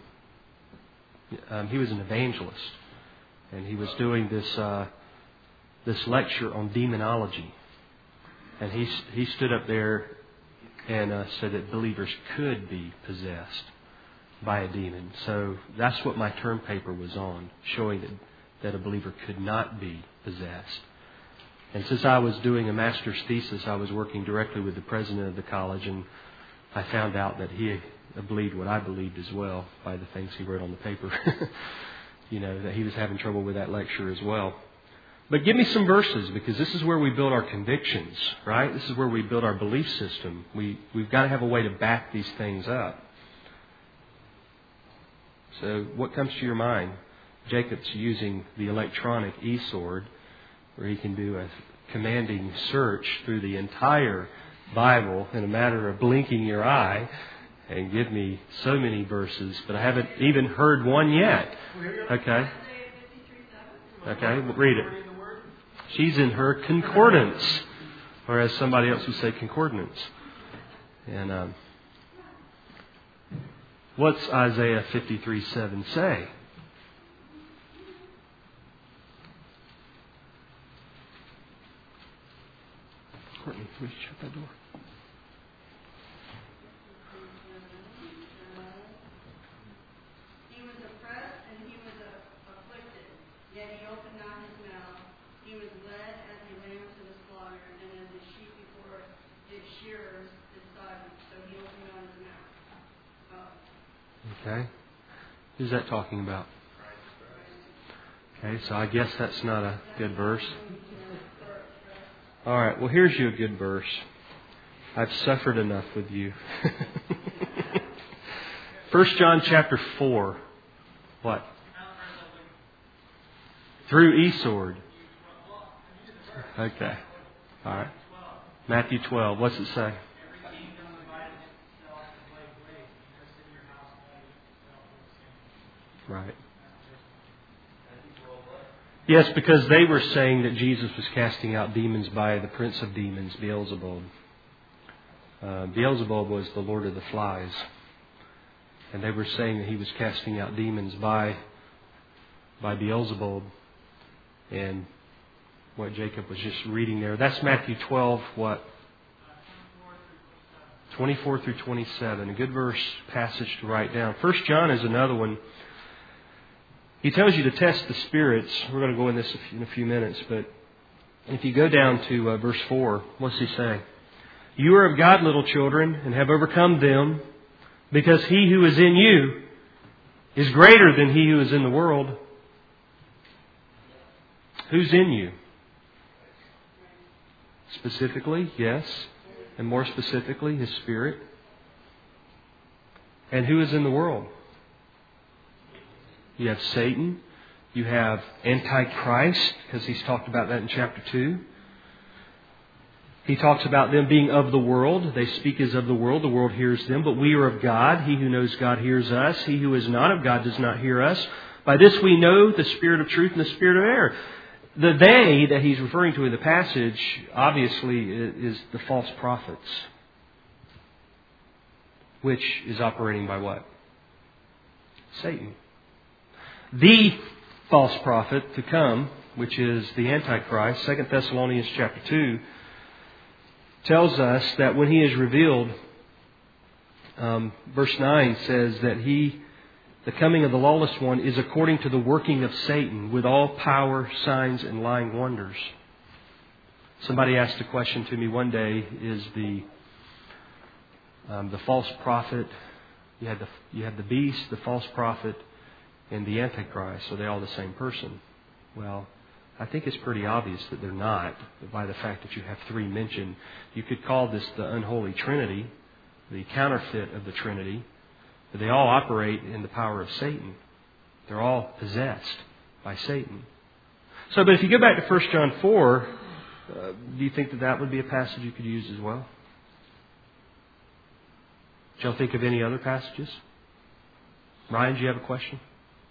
S1: He was an evangelist, and he was doing this lecture on demonology. And he stood up there and said that believers could be possessed by a demon. So that's what my term paper was on, showing that a believer could not be possessed. And since I was doing a master's thesis, I was working directly with the president of the college, and I found out that he believed what I believed as well by the things he wrote on the paper. That he was having trouble with that lecture as well. But give me some verses, because this is where we build our convictions, right? This is where we build our belief system. We've got to have a way to back these things up. So what comes to your mind? Jacob's using the electronic e-sword, where he can do a commanding search through the entire Bible in a matter of blinking your eye and give me so many verses, but I haven't even heard one yet. Okay. Okay, well, read it. She's in her concordance, or as somebody else would say, concordance. And what's Isaiah 53:7 say? Courtney, can we shut that door?
S5: He was oppressed and he was afflicted, yet he opened not his mouth. He was led as a lamb to the slaughter, and as a sheep before its shearers is silent, so he opened not his mouth.
S1: Okay. Who's that talking about? Okay, so I guess that's not a good verse. All right, well, here's you a good verse. I've suffered enough with you. 1 John chapter 4. What? Through e-sword. Okay. All right. Matthew 12. What's it say? Right. Yes, because they were saying that Jesus was casting out demons by the prince of demons, Beelzebub. Beelzebub was the lord of the flies. And they were saying that he was casting out demons by Beelzebub. And what Jacob was just reading there. That's Matthew 12, what? 24 through 27. A good verse passage to write down. 1 John is another one. He tells you to test the spirits. We're going to go in this in a few minutes. But if you go down to verse 4, what's he say? You are of God, little children, and have overcome them, because he who is in you is greater than he who is in the world. Who's in you? Specifically, yes. And more specifically, His Spirit. And who is in the world? You have Satan. You have Antichrist, because he's talked about that in chapter 2. He talks about them being of the world. They speak as of the world hears them. But we are of God. He who knows God hears us. He who is not of God does not hear us. By this we know the spirit of truth and the spirit of error. The they that he's referring to in the passage, obviously, is the false prophets. Which is operating by what? Satan. The false prophet to come, which is the Antichrist, 2 Thessalonians chapter 2, tells us that when he is revealed, verse 9 says that the coming of the lawless one is according to the working of Satan with all power, signs, and lying wonders. Somebody asked a question to me one day, is the false prophet, you have the beast, the false prophet, and the Antichrist, are they all the same person? Well, I think it's pretty obvious that they're not, by the fact that you have three mentioned. You could call this the unholy Trinity, the counterfeit of the Trinity, but they all operate in the power of Satan. They're all possessed by Satan. So, but if you go back to 1 John 4, do you think that would be a passage you could use as well? Did y'all think of any other passages? Ryan, do you have a question?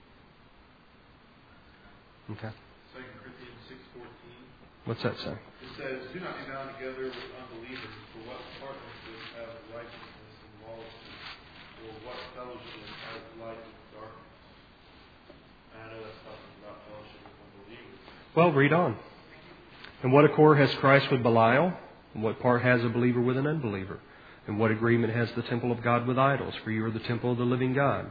S1: Okay.
S3: 2 Corinthians 6:14.
S1: What's that say?
S3: It says, "Do not be bound together with unbelievers, for what partnership has righteousness and lawlessness, or what fellowship has light with darkness?" And I know that's talking about fellowship with unbelievers.
S1: Well, read on. And what accord has Christ with Belial? And what part has a believer with an unbeliever? And what agreement has the temple of God with idols? For you are the temple of the living God.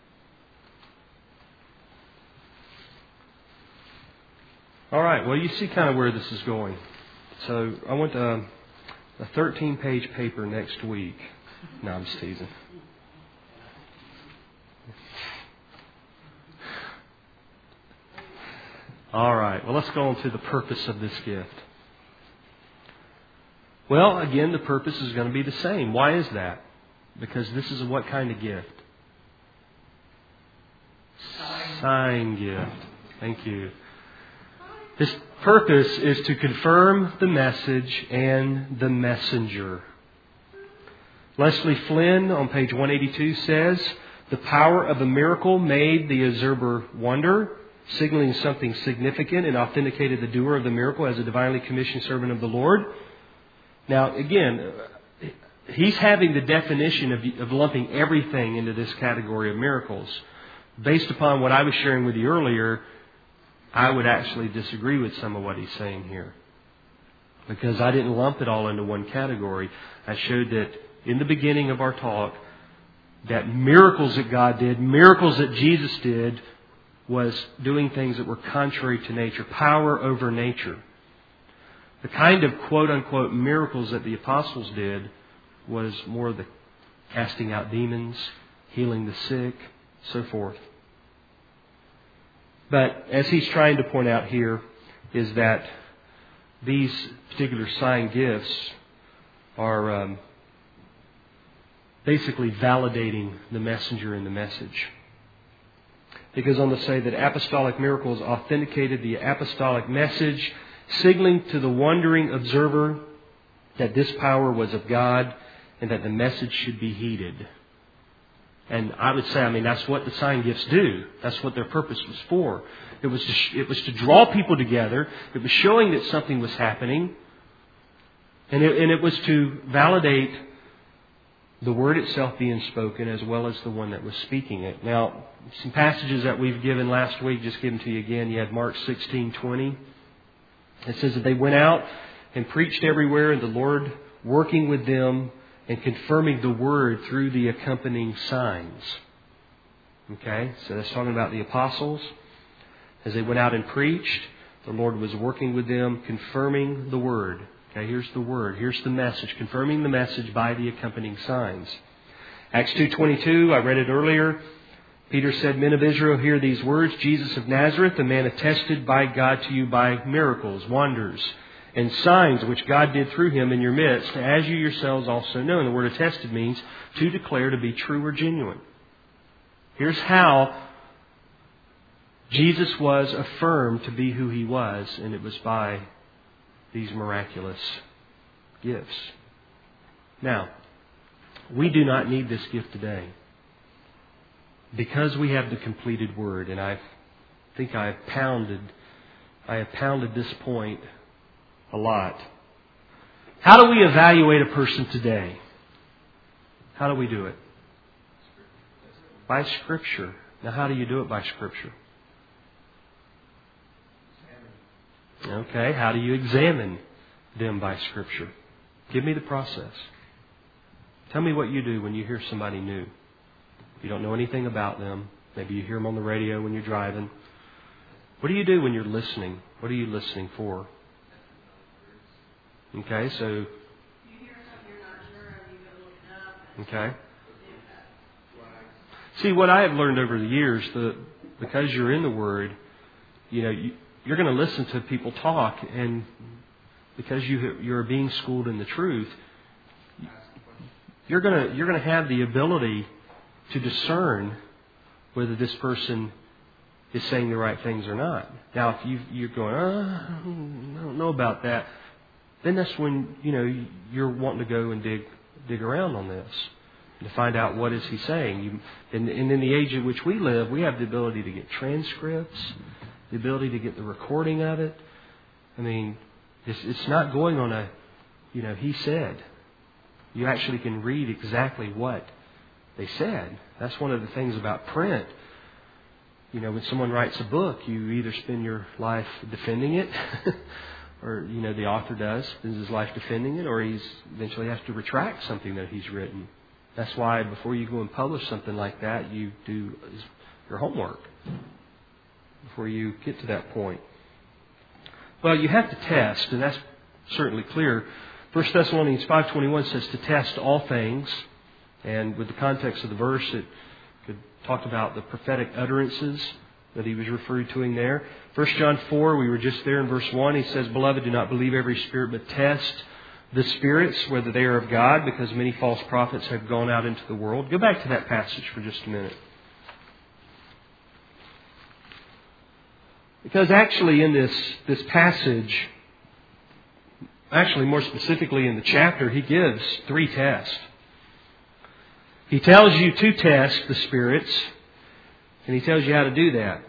S1: All right, well, you see kind of where this is going. So I want a 13-page paper next week No, I'm just teasing. All right. Well, let's go on to the purpose of this gift. Well, again, the purpose is going to be the same. Why is that? Because this is what kind of gift? Sign gift. Thank you. This purpose is to confirm the message and the messenger. Leslie Flynn on page 182 says, the power of a miracle made the observer wonder, signaling something significant, and authenticated the doer of the miracle as a divinely commissioned servant of the Lord. Now, again, he's having the definition of lumping everything into this category of miracles. Based upon what I was sharing with you earlier, I would actually disagree with some of what he's saying here. Because I didn't lump it all into one category. I showed that in the beginning of our talk, that miracles that God did, miracles that Jesus did, was doing things that were contrary to nature, power over nature. The kind of quote-unquote miracles that the apostles did was more the casting out demons, healing the sick, so forth. But as he's trying to point out here is that these particular sign gifts are basically validating the messenger and the message. It goes on to say that apostolic miracles authenticated the apostolic message, signaling to the wondering observer that this power was of God and that the message should be heeded. And I would say, that's what the sign gifts do. That's what their purpose was for. It was to draw people together. It was showing that something was happening. And it was to validate the word itself being spoken as well as the one that was speaking it. Now, some passages that we've given last week, just give them to you again. You had Mark 16:20. It says that they went out and preached everywhere, and the Lord working with them and confirming the word through the accompanying signs. Okay, so that's talking about the apostles. As they went out and preached, the Lord was working with them, confirming the word. Okay, here's the word. Here's the message. Confirming the message by the accompanying signs. Acts 2:22, I read it earlier. Peter said, men of Israel, hear these words. Jesus of Nazareth, a man attested by God to you by miracles, wonders, and signs which God did through him in your midst, as you yourselves also know. And the word attested means to declare to be true or genuine. Here's how Jesus was affirmed to be who he was, and it was by these miraculous gifts. Now, we do not need this gift today because we have the completed word, and I think I have pounded this point a lot. How do we evaluate a person today? How do we do it? By Scripture. Now, how do you do it by Scripture? Okay, how do you examine them by Scripture? Give me the process. Tell me what you do when you hear somebody new. You don't know anything about them. Maybe you hear them on the radio when you're driving. What do you do when you're listening? What are you listening for? Okay, so...
S5: You hear something you're not sure of, you go look it up.
S1: Okay. See, what I have learned over the years, because you're in the Word, you're going to listen to people talk, and because you're being schooled in the truth, you're going to have the ability to discern whether this person is saying the right things or not. Now, if you're going, I don't know about that, then that's when you're wanting to go and dig around on this to find out what is he saying. And in the age in which we live, we have the ability to get transcripts, the ability to get the recording of it. It's not going on a, he said. You actually can read exactly what they said. That's one of the things about print. When someone writes a book, you either spend your life defending it, or, the author spends his life defending it, or he's eventually has to retract something that he's written. That's why before you go and publish something like that, you do your homework before you get to that point. Well, you have to test, and that's certainly clear. 1 Thessalonians 5:21 says to test all things, And with the context of the verse, it could talk about the prophetic utterances that he was referring to in there. 1 John 4, we were just there in verse 1. He says, "Beloved, do not believe every spirit, but test the spirits, whether they are of God, because many false prophets have gone out into the world." Go back to that passage for just a minute. Because actually in this passage, actually more specifically in the chapter, he gives 3 tests. He tells you to test the spirits, and he tells you how to do that.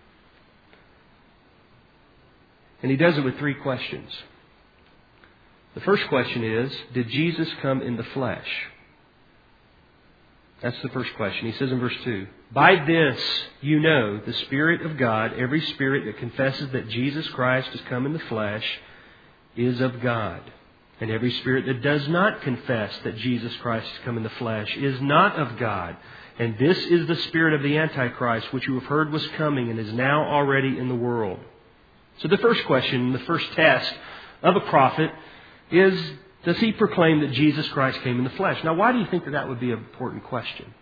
S1: And he does it with 3 questions. The first question is, did Jesus come in the flesh? That's the first question. He says in verse 2, "By this you know the Spirit of God, every spirit that confesses that Jesus Christ has come in the flesh is of God. And every spirit that does not confess that Jesus Christ has come in the flesh is not of God. And this is the spirit of the Antichrist, which you have heard was coming and is now already in the world." So the first question, the first test of a prophet is, does he proclaim that Jesus Christ came in the flesh? Now, why do you think that would be an important question?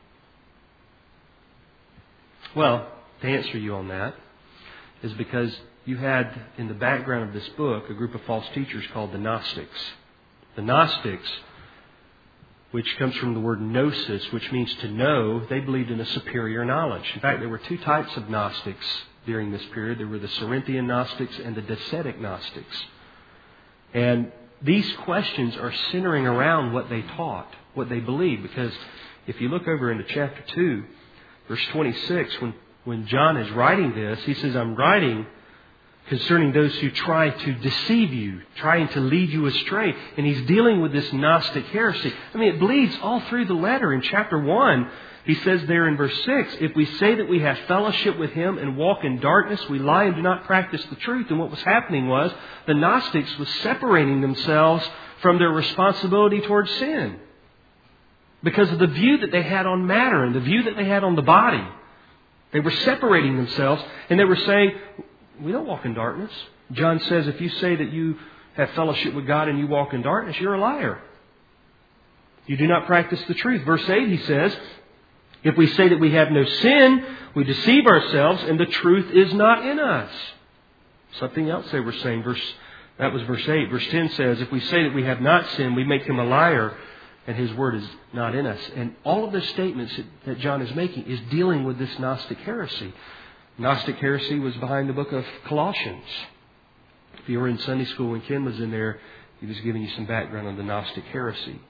S1: Well, to answer you on that is because you had in the background of this book a group of false teachers called the Gnostics. The Gnostics, which comes from the word gnosis, which means to know, they believed in a superior knowledge. In fact, there were 2 types of Gnostics during this period. There were the Cerinthian Gnostics and the Docetic Gnostics. And these questions are centering around what they taught, what they believed. Because if you look over into chapter 2, verse 26, when John is writing this, he says, "I'm writing concerning those who try to deceive you, trying to lead you astray." And he's dealing with this Gnostic heresy. I mean, it bleeds all through the letter. In chapter 1, he says there in verse 6, "If we say that we have fellowship with him and walk in darkness, we lie and do not practice the truth." And what was happening was the Gnostics was separating themselves from their responsibility towards sin because of the view that they had on matter and the view that they had on the body. They were separating themselves, and they were saying, "We don't walk in darkness." John says, if you say that you have fellowship with God and you walk in darkness, you're a liar. You do not practice the truth. Verse 8, he says, "If we say that we have no sin, we deceive ourselves and the truth is not in us." Something else they were saying. That was verse 8. Verse 10 says, "If we say that we have not sinned, we make him a liar and his word is not in us." And all of those statements that John is making is dealing with this Gnostic heresy. Gnostic heresy was behind the book of Colossians. If you were in Sunday school when Ken was in there, he was giving you some background on the Gnostic heresy.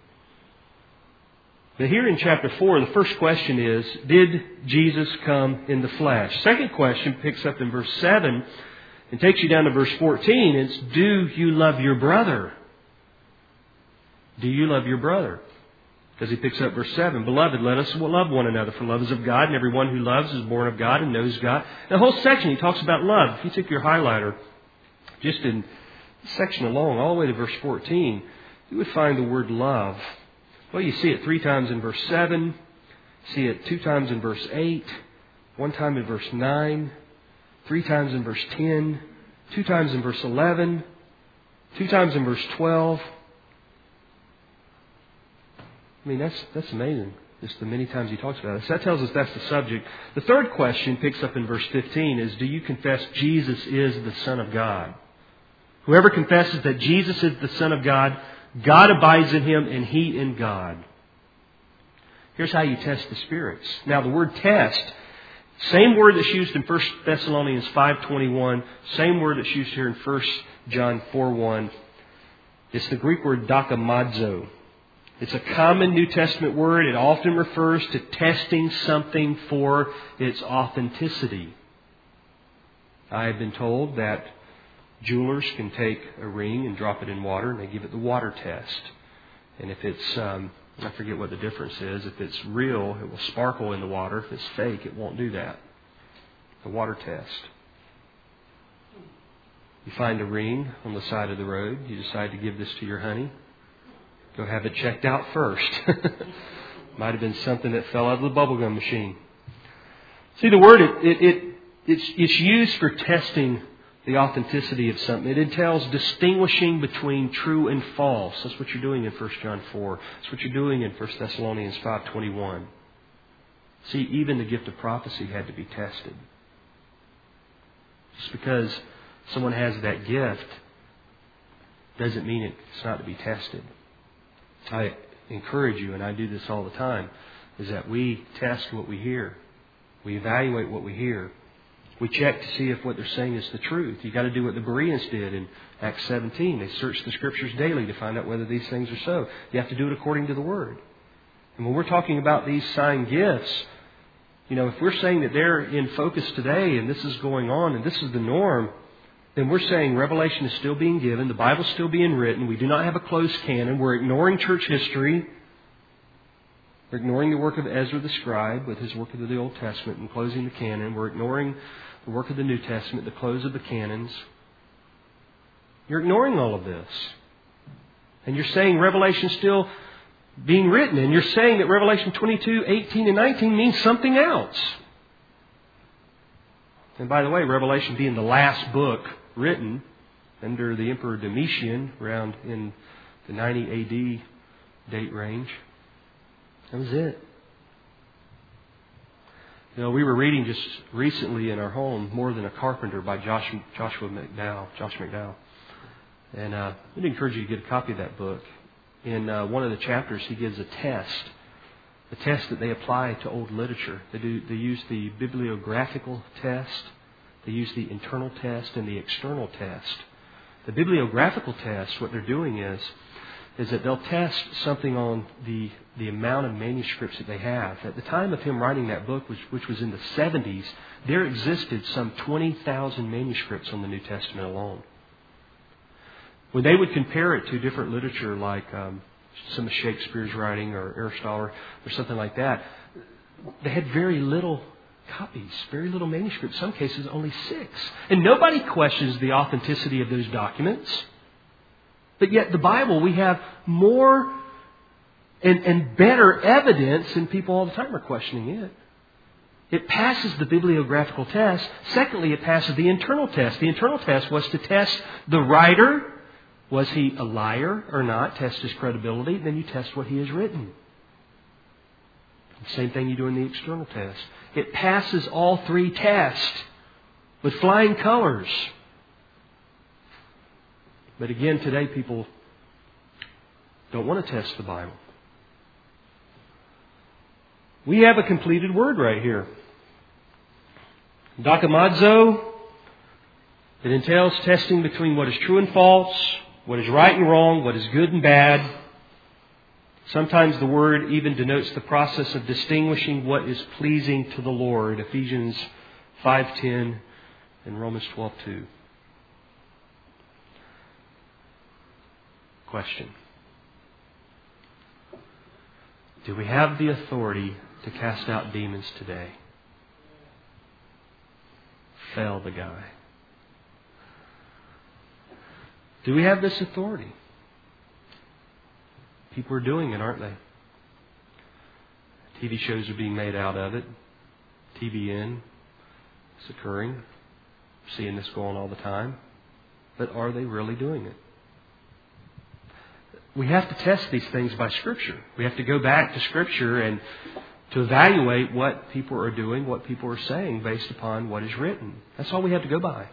S1: But here in chapter 4, the first question is, did Jesus come in the flesh? Second question picks up in verse 7 and takes you down to verse 14. It's, do you love your brother? Do you love your brother? Because he picks up verse 7. "Beloved, let us love one another, for love is of God, and everyone who loves is born of God and knows God." The whole section, he talks about love. If you took your highlighter, just in the section alone, all the way to verse 14, you would find the word love. Well, you see it 3 times in verse 7, see it 2 times in verse 8, 1 time in verse 9, 3 times in verse 10, 2 times in verse 11, 2 times in verse 12. I mean, that's amazing, just the many times he talks about it. So that tells us that's the subject. The third question picks up in verse 15 is, do you confess Jesus is the Son of God? Whoever confesses that Jesus is the Son of God, God abides in him and he in God. Here's how you test the spirits. Now, the word test, same word that's used in 1 Thessalonians 5:21, same word that's used here in 1 John 4:1. It's the Greek word dokimazo. It's a common New Testament word. It often refers to testing something for its authenticity. I have been told that jewelers can take a ring and drop it in water and they give it the water test. And if it's, I forget what the difference is. If it's real, it will sparkle in the water. If it's fake, it won't do that. The water test. You find a ring on the side of the road. You decide to give this to your honey. Go have it checked out first. Might have been something that fell out of the bubblegum machine. See, the word, it's used for testing the authenticity of something. It entails distinguishing between true and false. That's what you're doing in 1 John 4. That's what you're doing in 1 Thessalonians 5:21. See, even the gift of prophecy had to be tested. Just because someone has that gift doesn't mean it's not to be tested. I encourage you, and I do this all the time, is that we test what we hear. We evaluate what we hear. We check to see if what they're saying is the truth. You've got to do what the Bereans did in Acts 17. They searched the Scriptures daily to find out whether these things are so. You have to do it according to the Word. And when we're talking about these sign gifts, if we're saying that they're in focus today and this is going on and this is the norm, then we're saying Revelation is still being given, the Bible's still being written, we do not have a closed canon, we're ignoring church history, we're ignoring the work of Ezra the scribe with his work of the Old Testament and closing the canon, we're ignoring the work of the New Testament, the close of the canons. You're ignoring all of this. And you're saying Revelation's still being written, and you're saying that Revelation 22, 18, and 19 means something else. And by the way, Revelation being the last book written under the Emperor Domitian around in the 90 AD date range, that was it. We were reading just recently in our home More Than a Carpenter by Joshua McDowell. And I'd encourage you to get a copy of that book. In one of the chapters, he gives a test that they apply to old literature. They use the bibliographical test, they use the internal test, and the external test. The bibliographical test, what they're doing is that they'll test something on the amount of manuscripts that they have. At the time of him writing that book, which was in the 70s, there existed some 20,000 manuscripts on the New Testament alone. When they would compare it to different literature like some of Shakespeare's writing or Aristotle or something like that, they had very little copies, very little manuscripts, in some cases only 6. And nobody questions the authenticity of those documents. But yet the Bible, we have more and better evidence, and people all the time are questioning it. It passes the bibliographical test. Secondly, it passes the internal test. The internal test was to test the writer. Was he a liar or not? Test his credibility. Then you test what he has written. The same thing you do in the external test. It passes all 3 tests with flying colors. But again, today people don't want to test the Bible. We have a completed word right here. Dokimazo. It entails testing between what is true and false, what is right and wrong, what is good and bad. Sometimes the word even denotes the process of distinguishing what is pleasing to the Lord. Ephesians 5:10 and Romans 12:2. Question. Do we have the authority to cast out demons today? Fail the guy. Do we have this authority? People are doing it, aren't they? TV shows are being made out of it. TBN is occurring. We're seeing this going all the time. But are they really doing it? We have to test these things by Scripture. We have to go back to Scripture and to evaluate what people are doing, what people are saying based upon what is written. That's all we have to go by.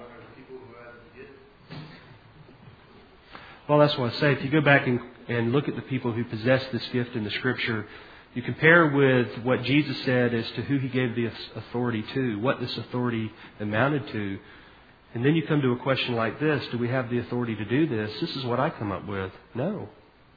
S1: Well, that's what I say. If you go back and look at the people who possess this gift in the Scripture, you compare with what Jesus said as to who He gave the authority to, what this authority amounted to, and then you come to a question like this: do we have the authority to do this? This is what I come up with. No.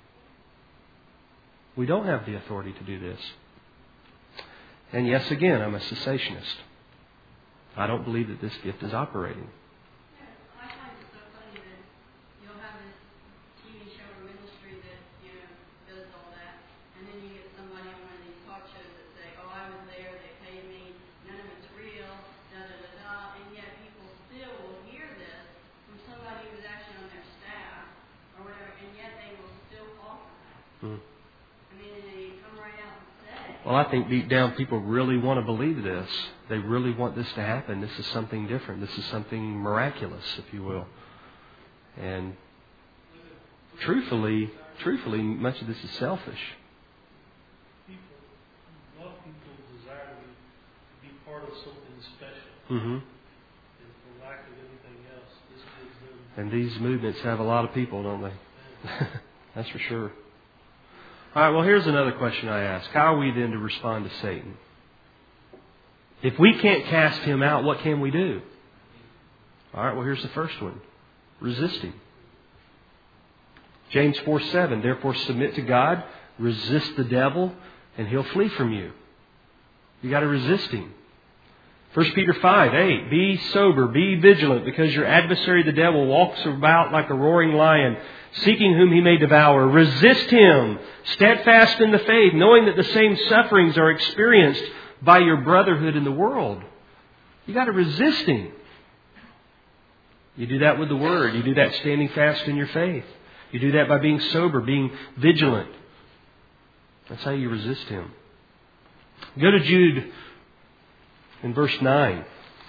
S1: We don't have the authority to do this. And yes, again, I'm a cessationist. I don't believe that this gift is operating.
S5: I find it so funny that you'll have this TV show or ministry that, does all that, and then you get somebody on one of these talk shows that say, oh, I was there, they paid me, none of it's real, da-da-da-da, and yet people still will hear this from somebody who's actually on their staff or whatever, and yet they will still fall for that. I mean, and they come right out and say.
S1: Well, I think deep down people really want to believe this. They really want this to happen. This is something different. This is something miraculous, if you will. And truthfully, much of this is selfish.
S3: A lot of people desire to be part of something special.
S1: Mm-hmm.
S3: And for lack of anything else, this gives them...
S1: And these movements have a lot of people, don't they? That's for sure. All right, well, here's another question I ask. How are we then to respond to Satan? If we can't cast him out, what can we do? All right, well, here's the first one. Resist him. James 4:7, therefore submit to God, resist the devil, and he'll flee from you. You got to resist him. 1 Peter 5:8, be sober, be vigilant, because your adversary the devil walks about like a roaring lion, seeking whom he may devour. Resist him, steadfast in the faith, knowing that the same sufferings are experienced by your brotherhood in the world. You got to resist him. You do that with the Word. You do that standing fast in your faith. You do that by being sober, being vigilant. That's how you resist him. Go to Jude in verse 9.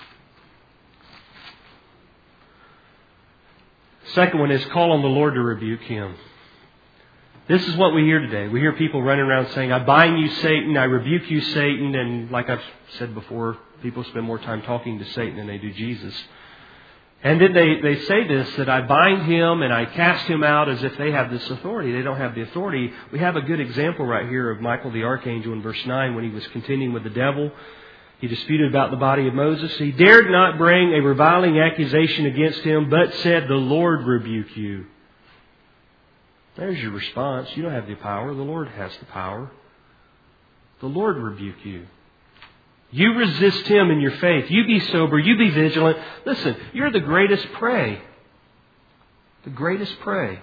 S1: Second one is call on the Lord to rebuke him. This is what we hear today. We hear people running around saying, I bind you, Satan, I rebuke you, Satan. And like I've said before, people spend more time talking to Satan than they do Jesus. And then they say this, that I bind him and I cast him out as if they have this authority. They don't have the authority. We have a good example right here of Michael the archangel in verse 9 when he was contending with the devil. He disputed about the body of Moses. He dared not bring a reviling accusation against him, but said, the Lord rebuke you. There's your response. You don't have the power. The Lord has the power. The Lord rebuke you. You resist him in your faith. You be sober. You be vigilant. Listen, you're the greatest prey. The greatest prey.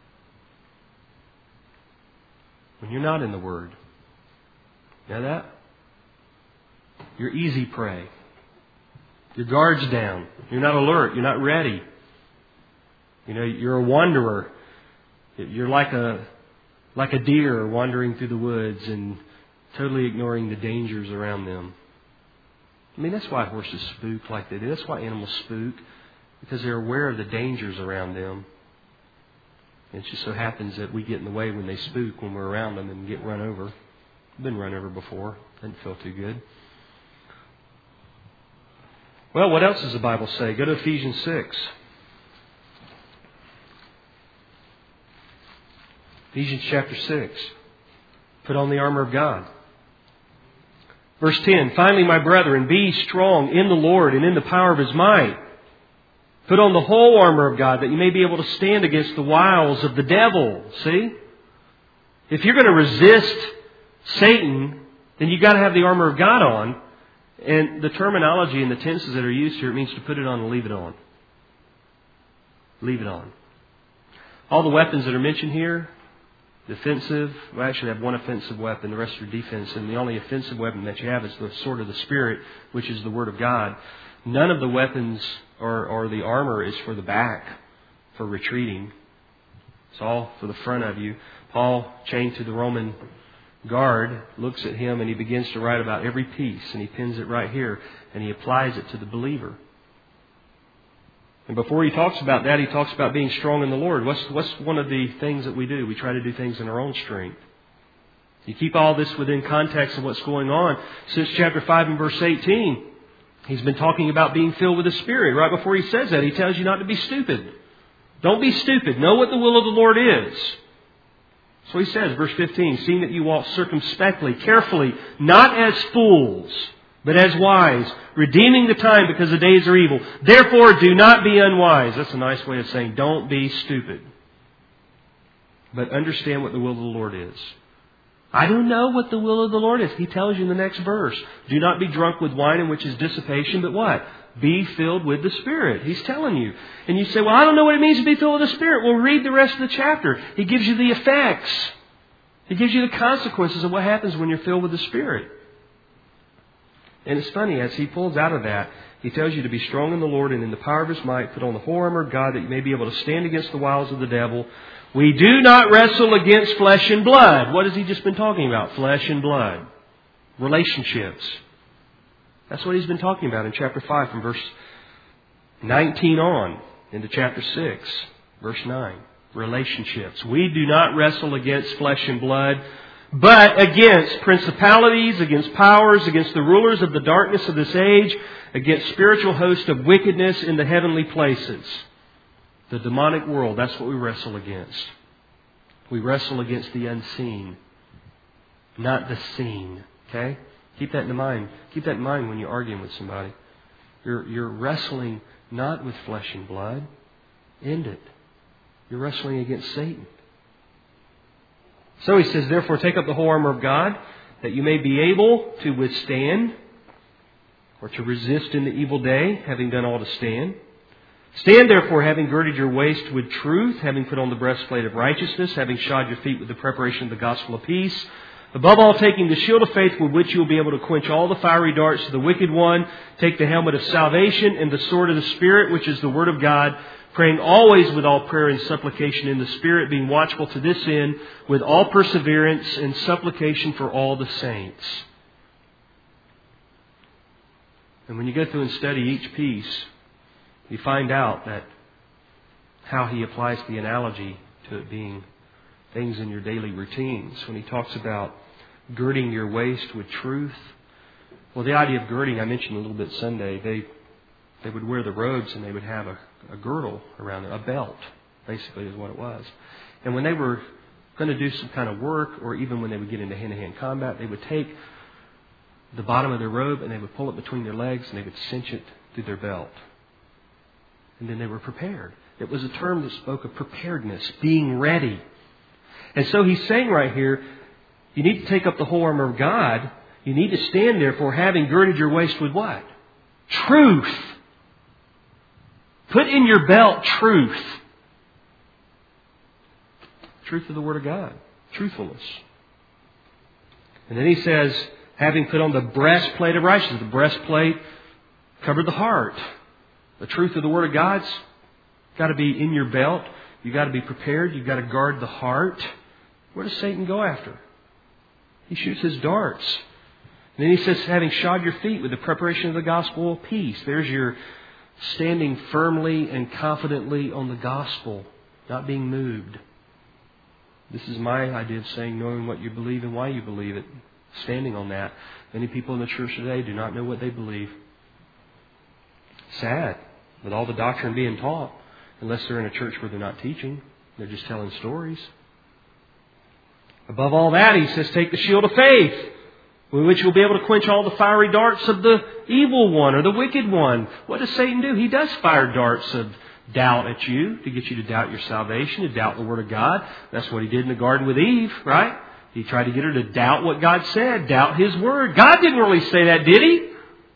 S1: When you're not in the Word. You know that? You're easy prey. Your guard's down. You're not alert. You're not ready. You know, you're a wanderer. You're like a deer wandering through the woods and totally ignoring the dangers around them. I mean, that's why horses spook like they do. That's why animals spook, because they're aware of the dangers around them. And it just so happens that we get in the way when they spook, when we're around them and get run over. I've been run over before. Didn't feel too good. Well, what else does the Bible say? Go to Ephesians 6. Ephesians chapter 6. Put on the armor of God. Verse 10, finally, my brethren, be strong in the Lord and in the power of His might. Put on the whole armor of God that you may be able to stand against the wiles of the devil. See? If you're going to resist Satan, then you've got to have the armor of God on. And the terminology and the tenses that are used here, it means to put it on and leave it on. Leave it on. All the weapons that are mentioned here, defensive, we actually have one offensive weapon, the rest are defensive. And the only offensive weapon that you have is the sword of the Spirit, which is the Word of God. None of the weapons or the armor is for the back, for retreating. It's all for the front of you. Paul, chained to the Roman guard, looks at him and he begins to write about every piece, and he pins it right here, and he applies it to the believer. And before he talks about that, he talks about being strong in the Lord. What's one of the things that we do? We try to do things in our own strength. You keep all this within context of what's going on. Since chapter 5 and verse 18, he's been talking about being filled with the Spirit. Right before he says that, he tells you not to be stupid. Don't be stupid. Know what the will of the Lord is. So he says, verse 15, seeing that you walk circumspectly, carefully, not as fools, but as wise, redeeming the time because the days are evil. Therefore, do not be unwise. That's a nice way of saying don't be stupid. But understand what the will of the Lord is. I don't know what the will of the Lord is. He tells you in the next verse. Do not be drunk with wine, in which is dissipation, but what? Be filled with the Spirit. He's telling you. And you say, well, I don't know what it means to be filled with the Spirit. Well, read the rest of the chapter. He gives you the effects. He gives you the consequences of what happens when you're filled with the Spirit. And it's funny, as he pulls out of that, he tells you to be strong in the Lord and in the power of His might. Put on the whole armor of God that you may be able to stand against the wiles of the devil. We do not wrestle against flesh and blood. What has he just been talking about? Flesh and blood. Relationships. That's what he's been talking about in chapter 5 from verse 19 on into chapter 6, verse 9. Relationships. We do not wrestle against flesh and blood, but against principalities, against powers, against the rulers of the darkness of this age, against spiritual hosts of wickedness in the heavenly places. The demonic world, that's what we wrestle against. We wrestle against the unseen, not the seen. Okay? Keep that in mind. Keep that in mind when you're arguing with somebody. You're wrestling not with flesh and blood. End it. You're wrestling against Satan. So he says, therefore take up the whole armor of God, that you may be able to withstand or to resist in the evil day, having done all to stand. Stand therefore, having girded your waist with truth, having put on the breastplate of righteousness, having shod your feet with the preparation of the gospel of peace. Above all, taking the shield of faith with which you will be able to quench all the fiery darts of the wicked one. Take the helmet of salvation and the sword of the Spirit, which is the word of God, praying always with all prayer and supplication in the Spirit, being watchful to this end with all perseverance and supplication for all the saints. And when you go through and study each piece, you find out that how he applies the analogy to it being things in your daily routines. When he talks about girding your waist with truth. Well, the idea of girding, I mentioned a little bit Sunday. They would wear the robes and they would have a girdle around it, a belt, basically is what it was. And when they were going to do some kind of work, or even when they would get into hand-to-hand combat, they would take the bottom of their robe and they would pull it between their legs and they would cinch it through their belt. And then they were prepared. It was a term that spoke of preparedness, being ready. And so he's saying right here, you need to take up the whole armor of God. You need to stand therefore, having girded your waist with what? Truth. Put in your belt truth. Truth of the Word of God. Truthfulness. And then he says, having put on the breastplate of righteousness. The breastplate covered the heart. The truth of the Word of God's got to be in your belt. You've got to be prepared. You've got to guard the heart. Where does Satan go after? He shoots his darts. And then he says, having shod your feet with the preparation of the gospel of peace. There's your standing firmly and confidently on the gospel, not being moved. This is my idea of saying knowing what you believe and why you believe it. Standing on that. Many people in the church today do not know what they believe. Sad. With all the doctrine being taught, unless they're in a church where they're not teaching, they're just telling stories. Above all that, he says, take the shield of faith, with which you'll be able to quench all the fiery darts of the evil one or the wicked one. What does Satan do? He does fire darts of doubt at you to get you to doubt your salvation, to doubt the Word of God. That's what he did in the garden with Eve, right? He tried to get her to doubt what God said, doubt His Word. God didn't really say that, did He?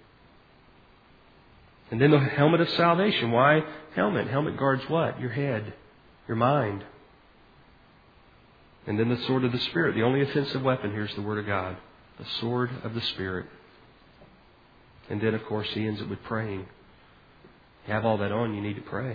S1: And then the helmet of salvation. Why helmet? Helmet guards what? Your head, your mind. And then the sword of the Spirit. The only offensive weapon here is the Word of God. The sword of the Spirit. And then, of course, he ends it with praying. You have all that on, you need to pray.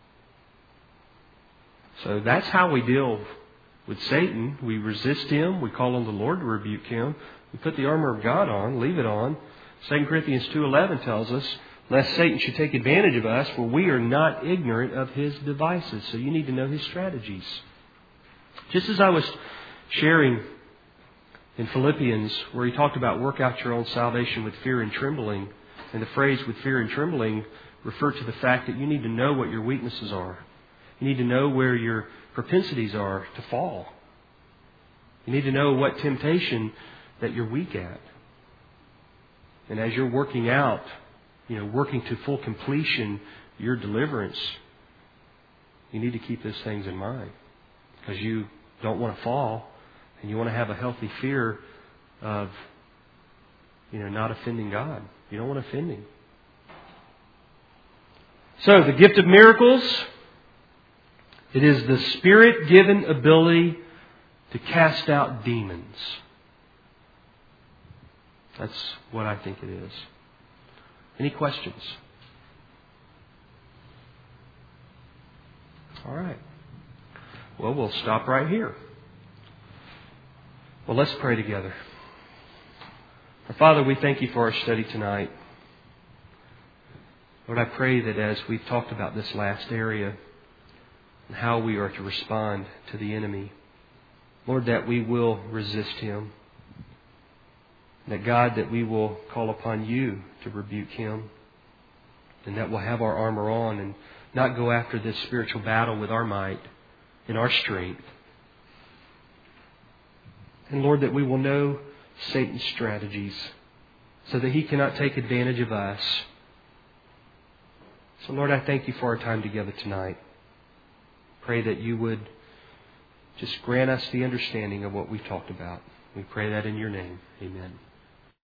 S1: So that's how we deal with Satan. We resist him. We call on the Lord to rebuke him. We put the armor of God on, leave it on. 2 Corinthians 2:11 tells us, lest Satan should take advantage of us, for we are not ignorant of his devices. So you need to know his strategies. Just as I was sharing in Philippians, where he talked about work out your own salvation with fear and trembling, and the phrase with fear and trembling referred to the fact that you need to know what your weaknesses are. You need to know where your propensities are to fall. You need to know what temptation that you're weak at. And as you're working out, working to full completion your deliverance, you need to keep those things in mind. Because you don't want to fall, and you want to have a healthy fear of, not offending God. You don't want to offend Him. So, the gift of miracles, it is the Spirit-given ability to cast out demons. That's what I think it is. Any questions? All right. Well, we'll stop right here. Well, let's pray together. Our Father, we thank You for our study tonight. Lord, I pray that as we've talked about this last area and how we are to respond to the enemy, Lord, that we will resist him. That, God, that we will call upon you to rebuke him. And that we'll have our armor on and not go after this spiritual battle with our might and our strength. And Lord, that we will know Satan's strategies so that he cannot take advantage of us. So Lord, I thank you for our time together tonight. Pray that you would just grant us the understanding of what we've talked about. We pray that in your name. Amen.